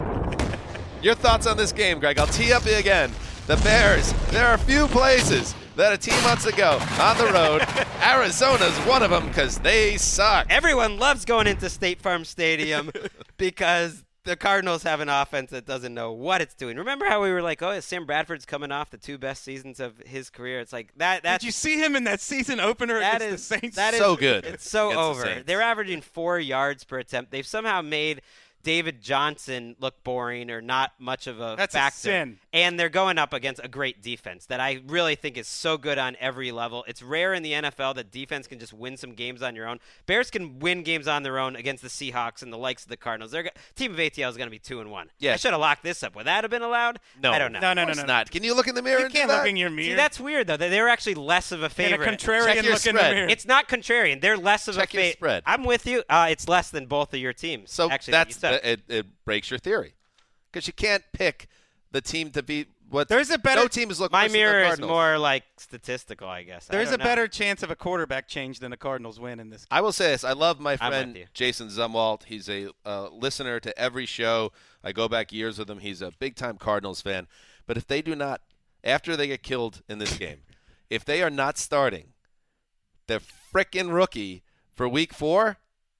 Your thoughts on this game, Greg? I'll tee up again. The Bears, there are few places that a team months ago on the road, Arizona's one of them because they suck. Everyone loves going into State Farm Stadium because the Cardinals have an offense that doesn't know what it's doing. Remember how we were like, oh, Sam Bradford's coming off the two best seasons of his career? It's like that. That's, Did you see him in that season opener that against is, the Saints? That is so good. It's so against the over. Saints. They're averaging four yards per attempt. They've somehow made David Johnson look boring or not much of a That's factor. a sin. And they're going up against a great defense that I really think is so good on every level. It's rare in the N F L that defense can just win some games on your own. Bears can win games on their own against the Seahawks and the likes of the Cardinals. Their team of A T L is going to be two and one. Yeah. I should have locked this up. Would that have been allowed? No. I don't know. No, no, Of no, course no. not. Can you look in the mirror You and do can't that? look in your mirror. See, that's weird though. They- They're actually less of a Can a favorite. contrarian your look in the spread. mirror? It's not contrarian. They're less of Check a your favorite. spread. I'm with you. Uh, it's less than both of your teams. So actually, that's you said. it, it breaks your theory because you can't pick the team to beat what There's a better- no team is looking My worse than the mirror is Cardinals. more like statistical, I guess. I There's don't a know. better chance of a quarterback change than the Cardinals win in this game. I will say this. I love my I'm friend with you. Jason Zumwalt. He's a uh, listener to every show. I go back years with him. He's a big-time Cardinals fan. But if they do not, after they get killed in this game, if they are not starting their frickin' rookie for week four,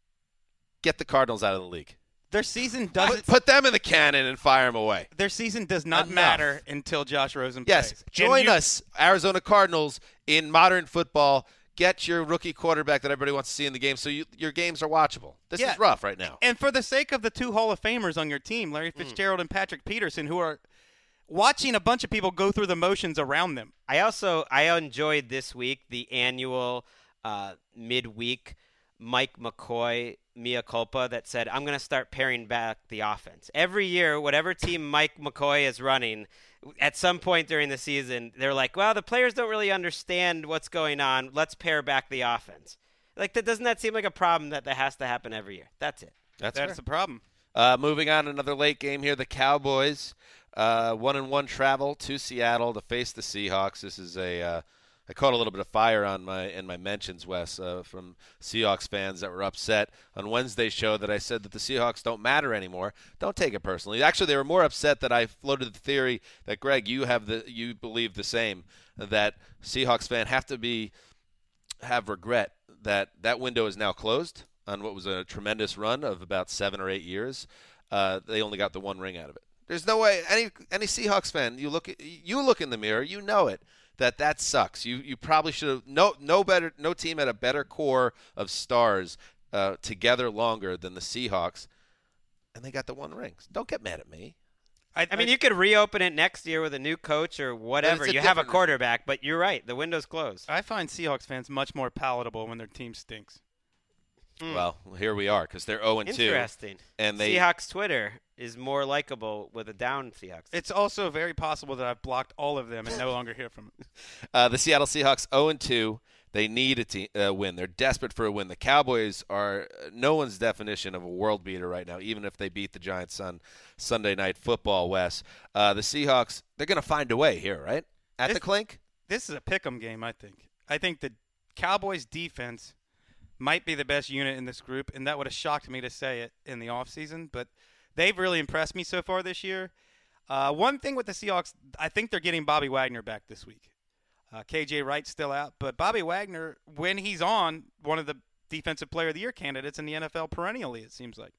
get the Cardinals out of the league. Their season Put, doesn't. put them in the cannon and fire them away. Their season does not Enough. matter until Josh Rosen Yes, plays. And join you- us, Arizona Cardinals, in modern football. Get your rookie quarterback that everybody wants to see in the game so you, your games are watchable. This Yeah. is rough right now. And for the sake of the two Hall of Famers on your team, Larry Fitzgerald and Patrick Peterson, who are watching a bunch of people go through the motions around them. I also I enjoyed this week the annual uh, midweek Mike McCoy mea culpa that said, I'm going to start paring back the offense. Every year, whatever team Mike McCoy is running, at some point during the season, they're like, well, the players don't really understand what's going on. Let's pare back the offense. Like, that doesn't that seem like a problem that that has to happen every year? That's it. That's, That's fair. the problem. Uh, moving on, another late game here. The Cowboys, uh, one and one travel to Seattle to face the Seahawks. This is a uh, I caught a little bit of fire on my in my mentions, Wes, uh, from Seahawks fans that were upset on Wednesday's show that I said that the Seahawks don't matter anymore. Don't take it personally. Actually, they were more upset that I floated the theory that Greg, you have the you believe the same, that Seahawks fans have to be have regret that that window is now closed on what was a tremendous run of about seven or eight years. Uh, they only got the one ring out of it. There's no way any any Seahawks fan you look at, you look in the mirror, you know it. That that sucks. You you probably should have no no better no team had a better core of stars uh, together longer than the Seahawks, and they got the one ring. Don't get mad at me. I, I mean, you could reopen it next year with a new coach or whatever. It's a You have a different- quarterback, but you're right. The window's closed. I find Seahawks fans much more palatable when their team stinks. Hmm. Well, here we are because they're zero and two, Interesting. and they Seahawks Twitter is more likable with a down Seahawks. It's also very possible that I've blocked all of them and no longer hear from them. Uh, the Seattle Seahawks zero and two. They need a te- uh, win. They're desperate for a win. The Cowboys are uh, no one's definition of a world beater right now, even if they beat the Giants on Sunday Night Football, Wes. Uh, the Seahawks, they're going to find a way here, right? At This- the clink? This is a pick'em game, I think. I think the Cowboys defense might be the best unit in this group, and that would have shocked me to say it in the offseason, but they've really impressed me so far this year. Uh, one thing with the Seahawks, I think they're getting Bobby Wagner back this week. Uh, K J Wright's still out, but Bobby Wagner, when he's on, one of the Defensive Player of the Year candidates in the N F L perennially, it seems like.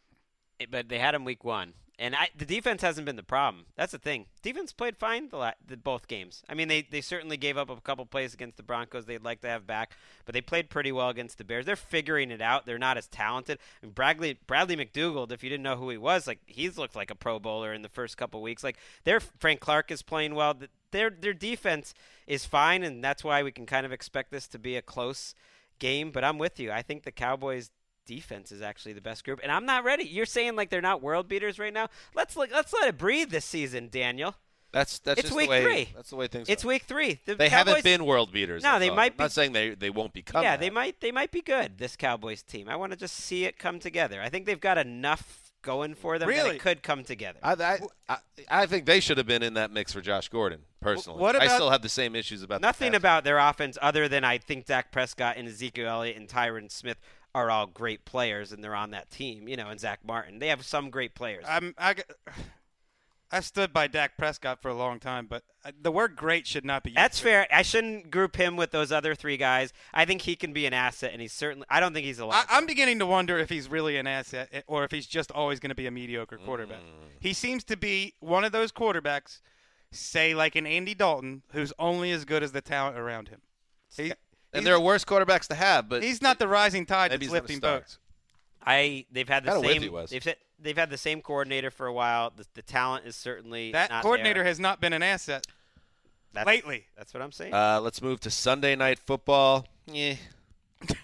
But they had him week one. And I, the defense hasn't been the problem. That's the thing. Defense played fine the, la- the both games. I mean, they, they certainly gave up a couple plays against the Broncos they'd like to have back, but they played pretty well against the Bears. They're figuring it out. They're not as talented. I mean, Bradley Bradley McDougald, if you didn't know who he was, like he's looked like a Pro Bowler in the first couple weeks. Like their Frank Clark is playing well. Their their defense is fine, and that's why we can kind of expect this to be a close game. But I'm with you. I think the Cowboys defense is actually the best group, and I'm not ready. You're saying like they're not world beaters right now. Let's like, let's let it breathe this season, Daniel. That's that's It's just week the way. three. That's the way things. It's are. week three. The They Cowboys, haven't been world beaters. No, that's they all. might I'm not be- saying they they won't become. Yeah, that. they might they might be good. This Cowboys team. I want to just see it come together. I think they've got enough going for them that Really? it could come together. I, I, I, I think they should have been in that mix for Josh Gordon, personally. What I about- still have the same issues about the Nothing pass. about their offense other than I think Dak Prescott and Ezekiel Elliott and Tyron Smith are all great players, and they're on that team. You know, and Zach Martin. They have some great players. I'm, I, I've stood by Dak Prescott for a long time, but the word great should not be used. That's fair. I shouldn't group him with those other three guys. I think he can be an asset, and he's certainly – I don't think he's a lot. I, I'm beginning to wonder if he's really an asset or if he's just always going to be a mediocre quarterback. Mm. He seems to be one of those quarterbacks, say like an Andy Dalton, who's only as good as the talent around him. He, and there are worse quarterbacks to have, but he's not the rising tide that's lifting boats. I they've had the Kinda same with you, Wes. they've they've had the same coordinator for a while. The, the talent is certainly that not coordinator there. has not been an asset that's, lately. That's what I'm saying. Uh, let's move to Sunday Night Football. Yeah, we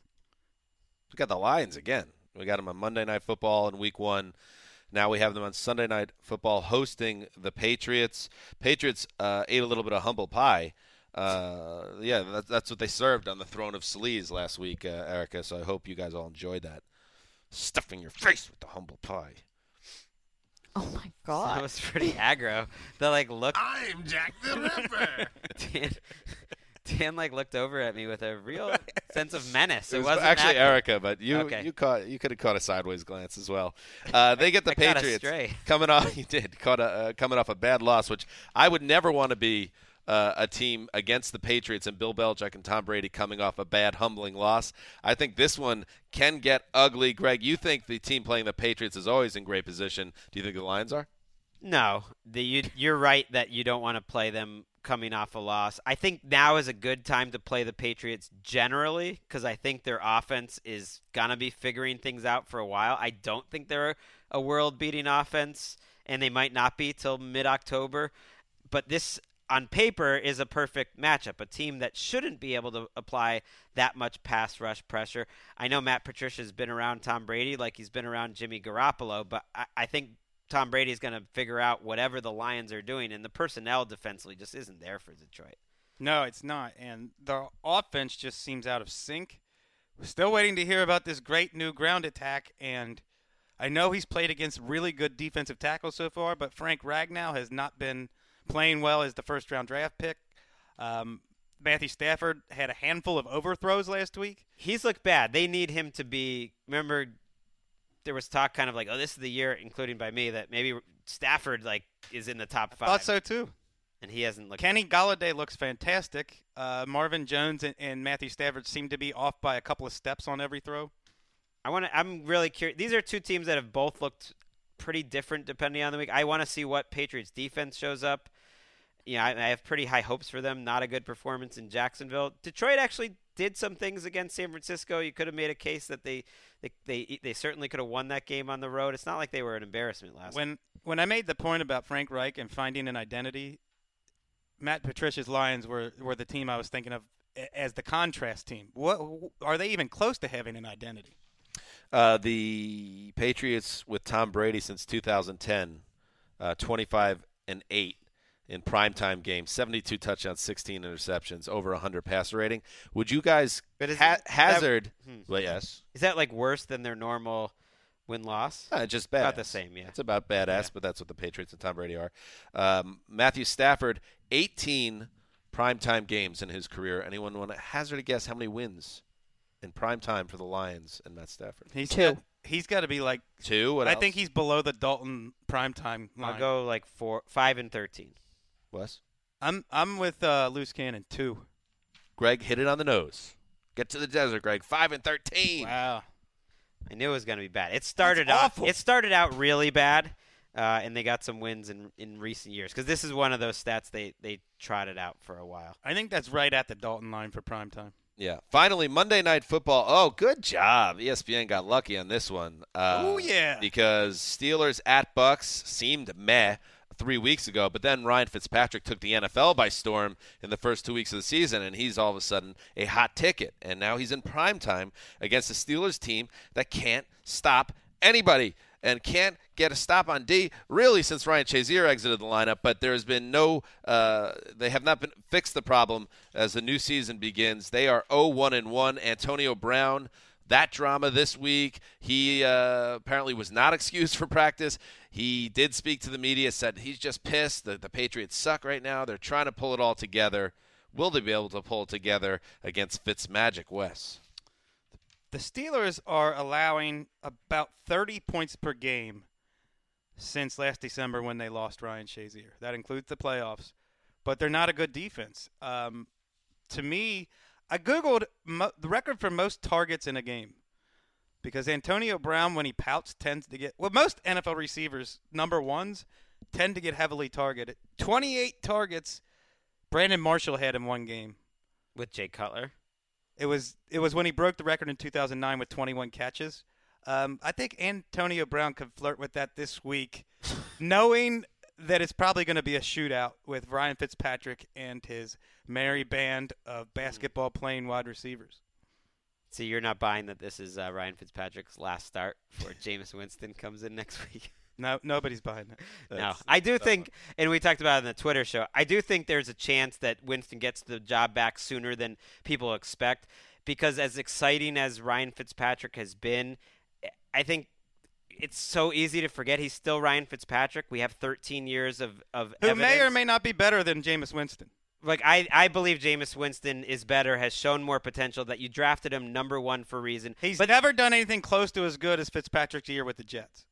got the Lions again. We got them on Monday Night Football in Week One. Now we have them on Sunday Night Football hosting the Patriots. Patriots uh, ate a little bit of humble pie. Uh, yeah, that, that's what they served on the throne of Sleaze last week, uh, Erica. So I hope you guys all enjoyed that. Stuffing your face with the humble pie. Oh my God, that was pretty aggro. The like look. I'm Jack the Ripper. Dan, Dan like looked over at me with a real sense of menace. It, it was wasn't actually that Erica, but you okay. you caught you could have caught a sideways glance as well. Uh, they get the I caught a Patriots stray. coming off. You did caught a uh, coming off a bad loss, which I would never want to be. Uh, a team against the Patriots and Bill Belichick and Tom Brady coming off a bad, humbling loss. I think this one can get ugly. Greg, you think the team playing the Patriots is always in great position. Do you think the Lions are? No. The, you, you're right that you don't want to play them coming off a loss. I think now is a good time to play the Patriots generally because I think their offense is going to be figuring things out for a while. I don't think they're a world-beating offense, and they might not be till mid-October. But this – on paper is a perfect matchup, a team that shouldn't be able to apply that much pass rush pressure. I know Matt Patricia's been around Tom Brady like he's been around Jimmy Garoppolo, but I, I think Tom Brady's going to figure out whatever the Lions are doing, and the personnel defensively just isn't there for Detroit. No, it's not, and the offense just seems out of sync. We're still waiting to hear about this great new ground attack, and I know he's played against really good defensive tackles so far, but Frank Ragnow has not been – playing well as the first-round draft pick. Um, Matthew Stafford had a handful of overthrows last week. He's looked bad. They need him to be – remember, there was talk kind of like, oh, this is the year, including by me, that maybe Stafford like is in the top five. I thought so, too. And he hasn't looked – Kenny Golladay looks fantastic. Uh, Marvin Jones and, and Matthew Stafford seem to be off by a couple of steps on every throw. I want to – I'm really curious. These are two teams that have both looked – pretty different depending on the week. I want to see what Patriots defense shows up. You know, I, I have pretty high hopes for them. Not a good performance in Jacksonville. Detroit actually did some things against San Francisco. You could have made a case that they they they, they certainly could have won that game on the road. It's not like they were an embarrassment last when week. When I made the point about Frank Reich and finding an identity, Matt Patricia's Lions were were the team I was thinking of as the contrast team. What are they even close to having an identity? Uh, the Patriots with Tom Brady since two thousand ten, uh, twenty-five and eight in primetime games, seventy-two touchdowns, sixteen interceptions, over one hundred passer rating. Would you guys but is ha- that, hazard? Hmm. Well, yes. Is that like worse than their normal win-loss? Uh, just bad. About the same, yeah. It's about badass, yeah. But that's what the Patriots and Tom Brady are. Um, Matthew Stafford, eighteen primetime games in his career. Anyone want to hazard a guess how many wins in prime time for the Lions and Matt Stafford? He's two. Got, he's got to be like two. What I else? think he's below the Dalton primetime line. I'll go like four, five and thirteen. Wes? I'm I'm with uh, Loose Cannon two. Greg hit it on the nose. Get to the desert, Greg. Five and thirteen. Wow. I knew it was going to be bad. It started That's out. awful. It started out really bad, uh, and they got some wins in in recent years because this is one of those stats they they trotted out for a while. I think that's right at the Dalton line for primetime. Yeah. Finally, Monday Night Football. Oh, good job. E S P N got lucky on this one. Uh, oh, yeah. Because Steelers at Bucks seemed meh three weeks ago, but then Ryan Fitzpatrick took the N F L by storm in the first two weeks of the season, and he's all of a sudden a hot ticket. And now he's in primetime against the Steelers team that can't stop anybody and can't get a stop on D, really, since Ryan Shazier exited the lineup. But there has been no uh, – they have not been fixed the problem as the new season begins. They are oh one and one. Antonio Brown, that drama this week, he uh, apparently was not excused for practice. He did speak to the media, said he's just pissed. The, the Patriots suck right now. They're trying to pull it all together. Will they be able to pull it together against Fitzmagic Wes? The Steelers are allowing about thirty points per game since last December when they lost Ryan Shazier. That includes the playoffs. But they're not a good defense. Um, to me, I Googled mo- the record for most targets in a game. Because Antonio Brown, when he pouts, tends to get – well, most N F L receivers, number ones, tend to get heavily targeted. twenty-eight targets Brandon Marshall had in one game. With Jay Cutler. It was it was when he broke the record in two thousand nine with twenty-one catches. Um, I think Antonio Brown could flirt with that this week, knowing that it's probably going to be a shootout with Ryan Fitzpatrick and his merry band of basketball-playing wide receivers. So you're not buying that this is uh, Ryan Fitzpatrick's last start before Jameis Winston comes in next week? No, nobody's buying it. No, I do think, and we talked about it in the Twitter show, I do think there's a chance that Winston gets the job back sooner than people expect, because as exciting as Ryan Fitzpatrick has been, I think it's so easy to forget he's still Ryan Fitzpatrick. We have thirteen years of, of Who evidence. may or may not be better than Jameis Winston. Like, I, I believe Jameis Winston is better, has shown more potential, that you drafted him number one for a reason. He's but never done anything close to as good as Fitzpatrick's year with the Jets.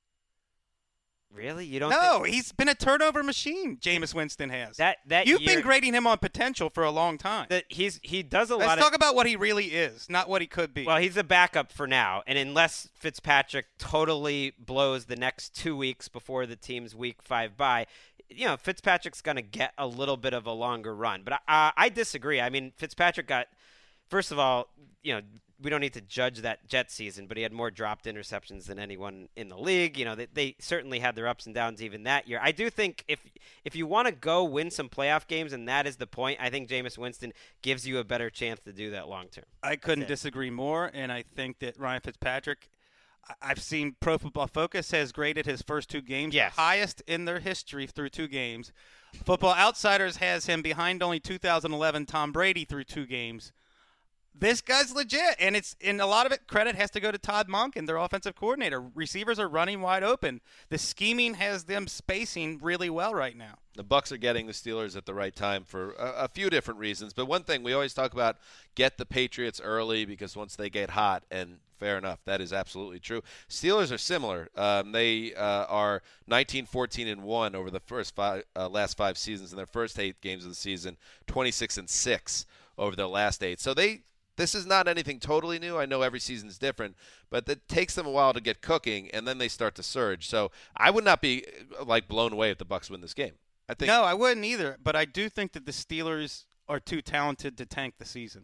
Really? You don't No, think he's been a turnover machine, Jameis Winston has. that that You've year, been grading him on potential for a long time. that he's he does a Let's lot talk of about what he really is, not what he could be. Well, he's a backup for now, and unless Fitzpatrick totally blows the next two weeks before the team's week five bye, you know, Fitzpatrick's going to get a little bit of a longer run. But I, I disagree. I mean, Fitzpatrick got, first of all, you know, we don't need to judge that Jet season, but he had more dropped interceptions than anyone in the league. You know, they, they certainly had their ups and downs even that year. I do think if if you want to go win some playoff games, and that is the point, I think Jameis Winston gives you a better chance to do that long term. I couldn't disagree more, and I think that Ryan Fitzpatrick, I've seen Pro Football Focus has graded his first two games Yes. the highest in their history through two games. Football Outsiders has him behind only two thousand eleven Tom Brady through two games. This guy's legit, and it's and a lot of it credit has to go to Todd Monken, their offensive coordinator. Receivers are running wide open. The scheming has them spacing really well right now. The Bucs are getting the Steelers at the right time for a, a few different reasons. But one thing we always talk about, get the Patriots early, because once they get hot, and fair enough, that is absolutely true. Steelers are similar. Um, they uh, are nineteen, fourteen, and one over the first five, uh, last five seasons. In their first eight games of the season, twenty-six and six over their last eight. So they this is not anything totally new. I know every season is different, but it takes them a while to get cooking, and then they start to surge. So I would not be like blown away if the Bucs win this game. I think No, I wouldn't either, but I do think that the Steelers are too talented to tank the season.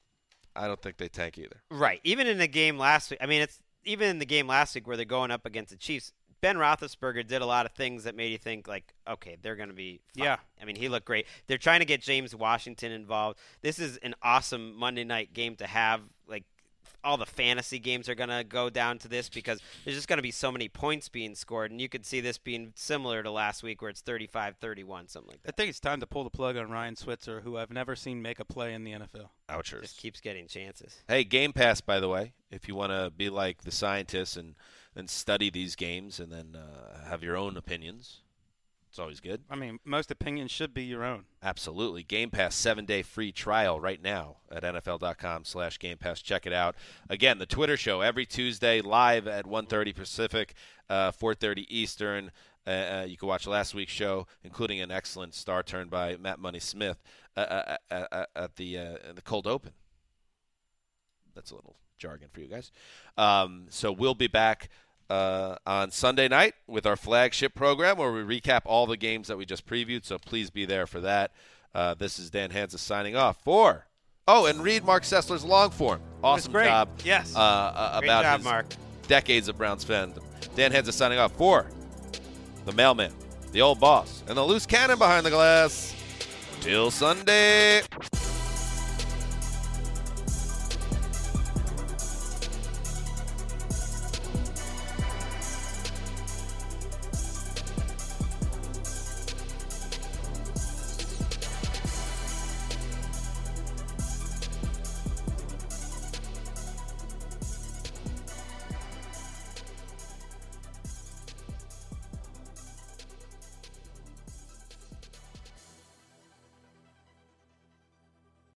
I don't think they tank either. Right. Even in the game last week, I mean, it's even in the game last week where they're going up against the Chiefs, Ben Roethlisberger did a lot of things that made you think, like, okay, they're going to be fine. Yeah. I mean, he looked great. They're trying to get James Washington involved. This is an awesome Monday night game to have. Like, all the fantasy games are going to go down to this because there's just going to be so many points being scored, and you could see this being similar to last week where it's thirty-five thirty-one, something like I that. think it's time to pull the plug on Ryan Switzer, who I've never seen make a play in the N F L. Ouchers. Just keeps getting chances. Hey, Game Pass, by the way, if you want to be like the scientists and, and study these games and then uh, have your own opinions, it's always good. I mean, most opinions should be your own. Absolutely. Game Pass seven-day free trial right now at N F L dot com slash Game Pass. Check it out. Again, the Twitter show every Tuesday live at one thirty Pacific, uh, four thirty Eastern. Uh, you can watch last week's show, including an excellent star turn by Matt Money Smith uh, uh, uh, at the uh, the Cold Open. That's a little jargon for you guys. Um, so we'll be back Uh, on Sunday night with our flagship program where we recap all the games that we just previewed, so please be there for that. Uh, this is Dan Hansa signing off for – oh, and read Mark Sessler's long form. Awesome great. job. Yes. Uh, uh, Great about job, his Mark. decades of Browns fandom. Dan Hansa signing off for the mailman, the old boss, and the loose cannon behind the glass. Till Sunday.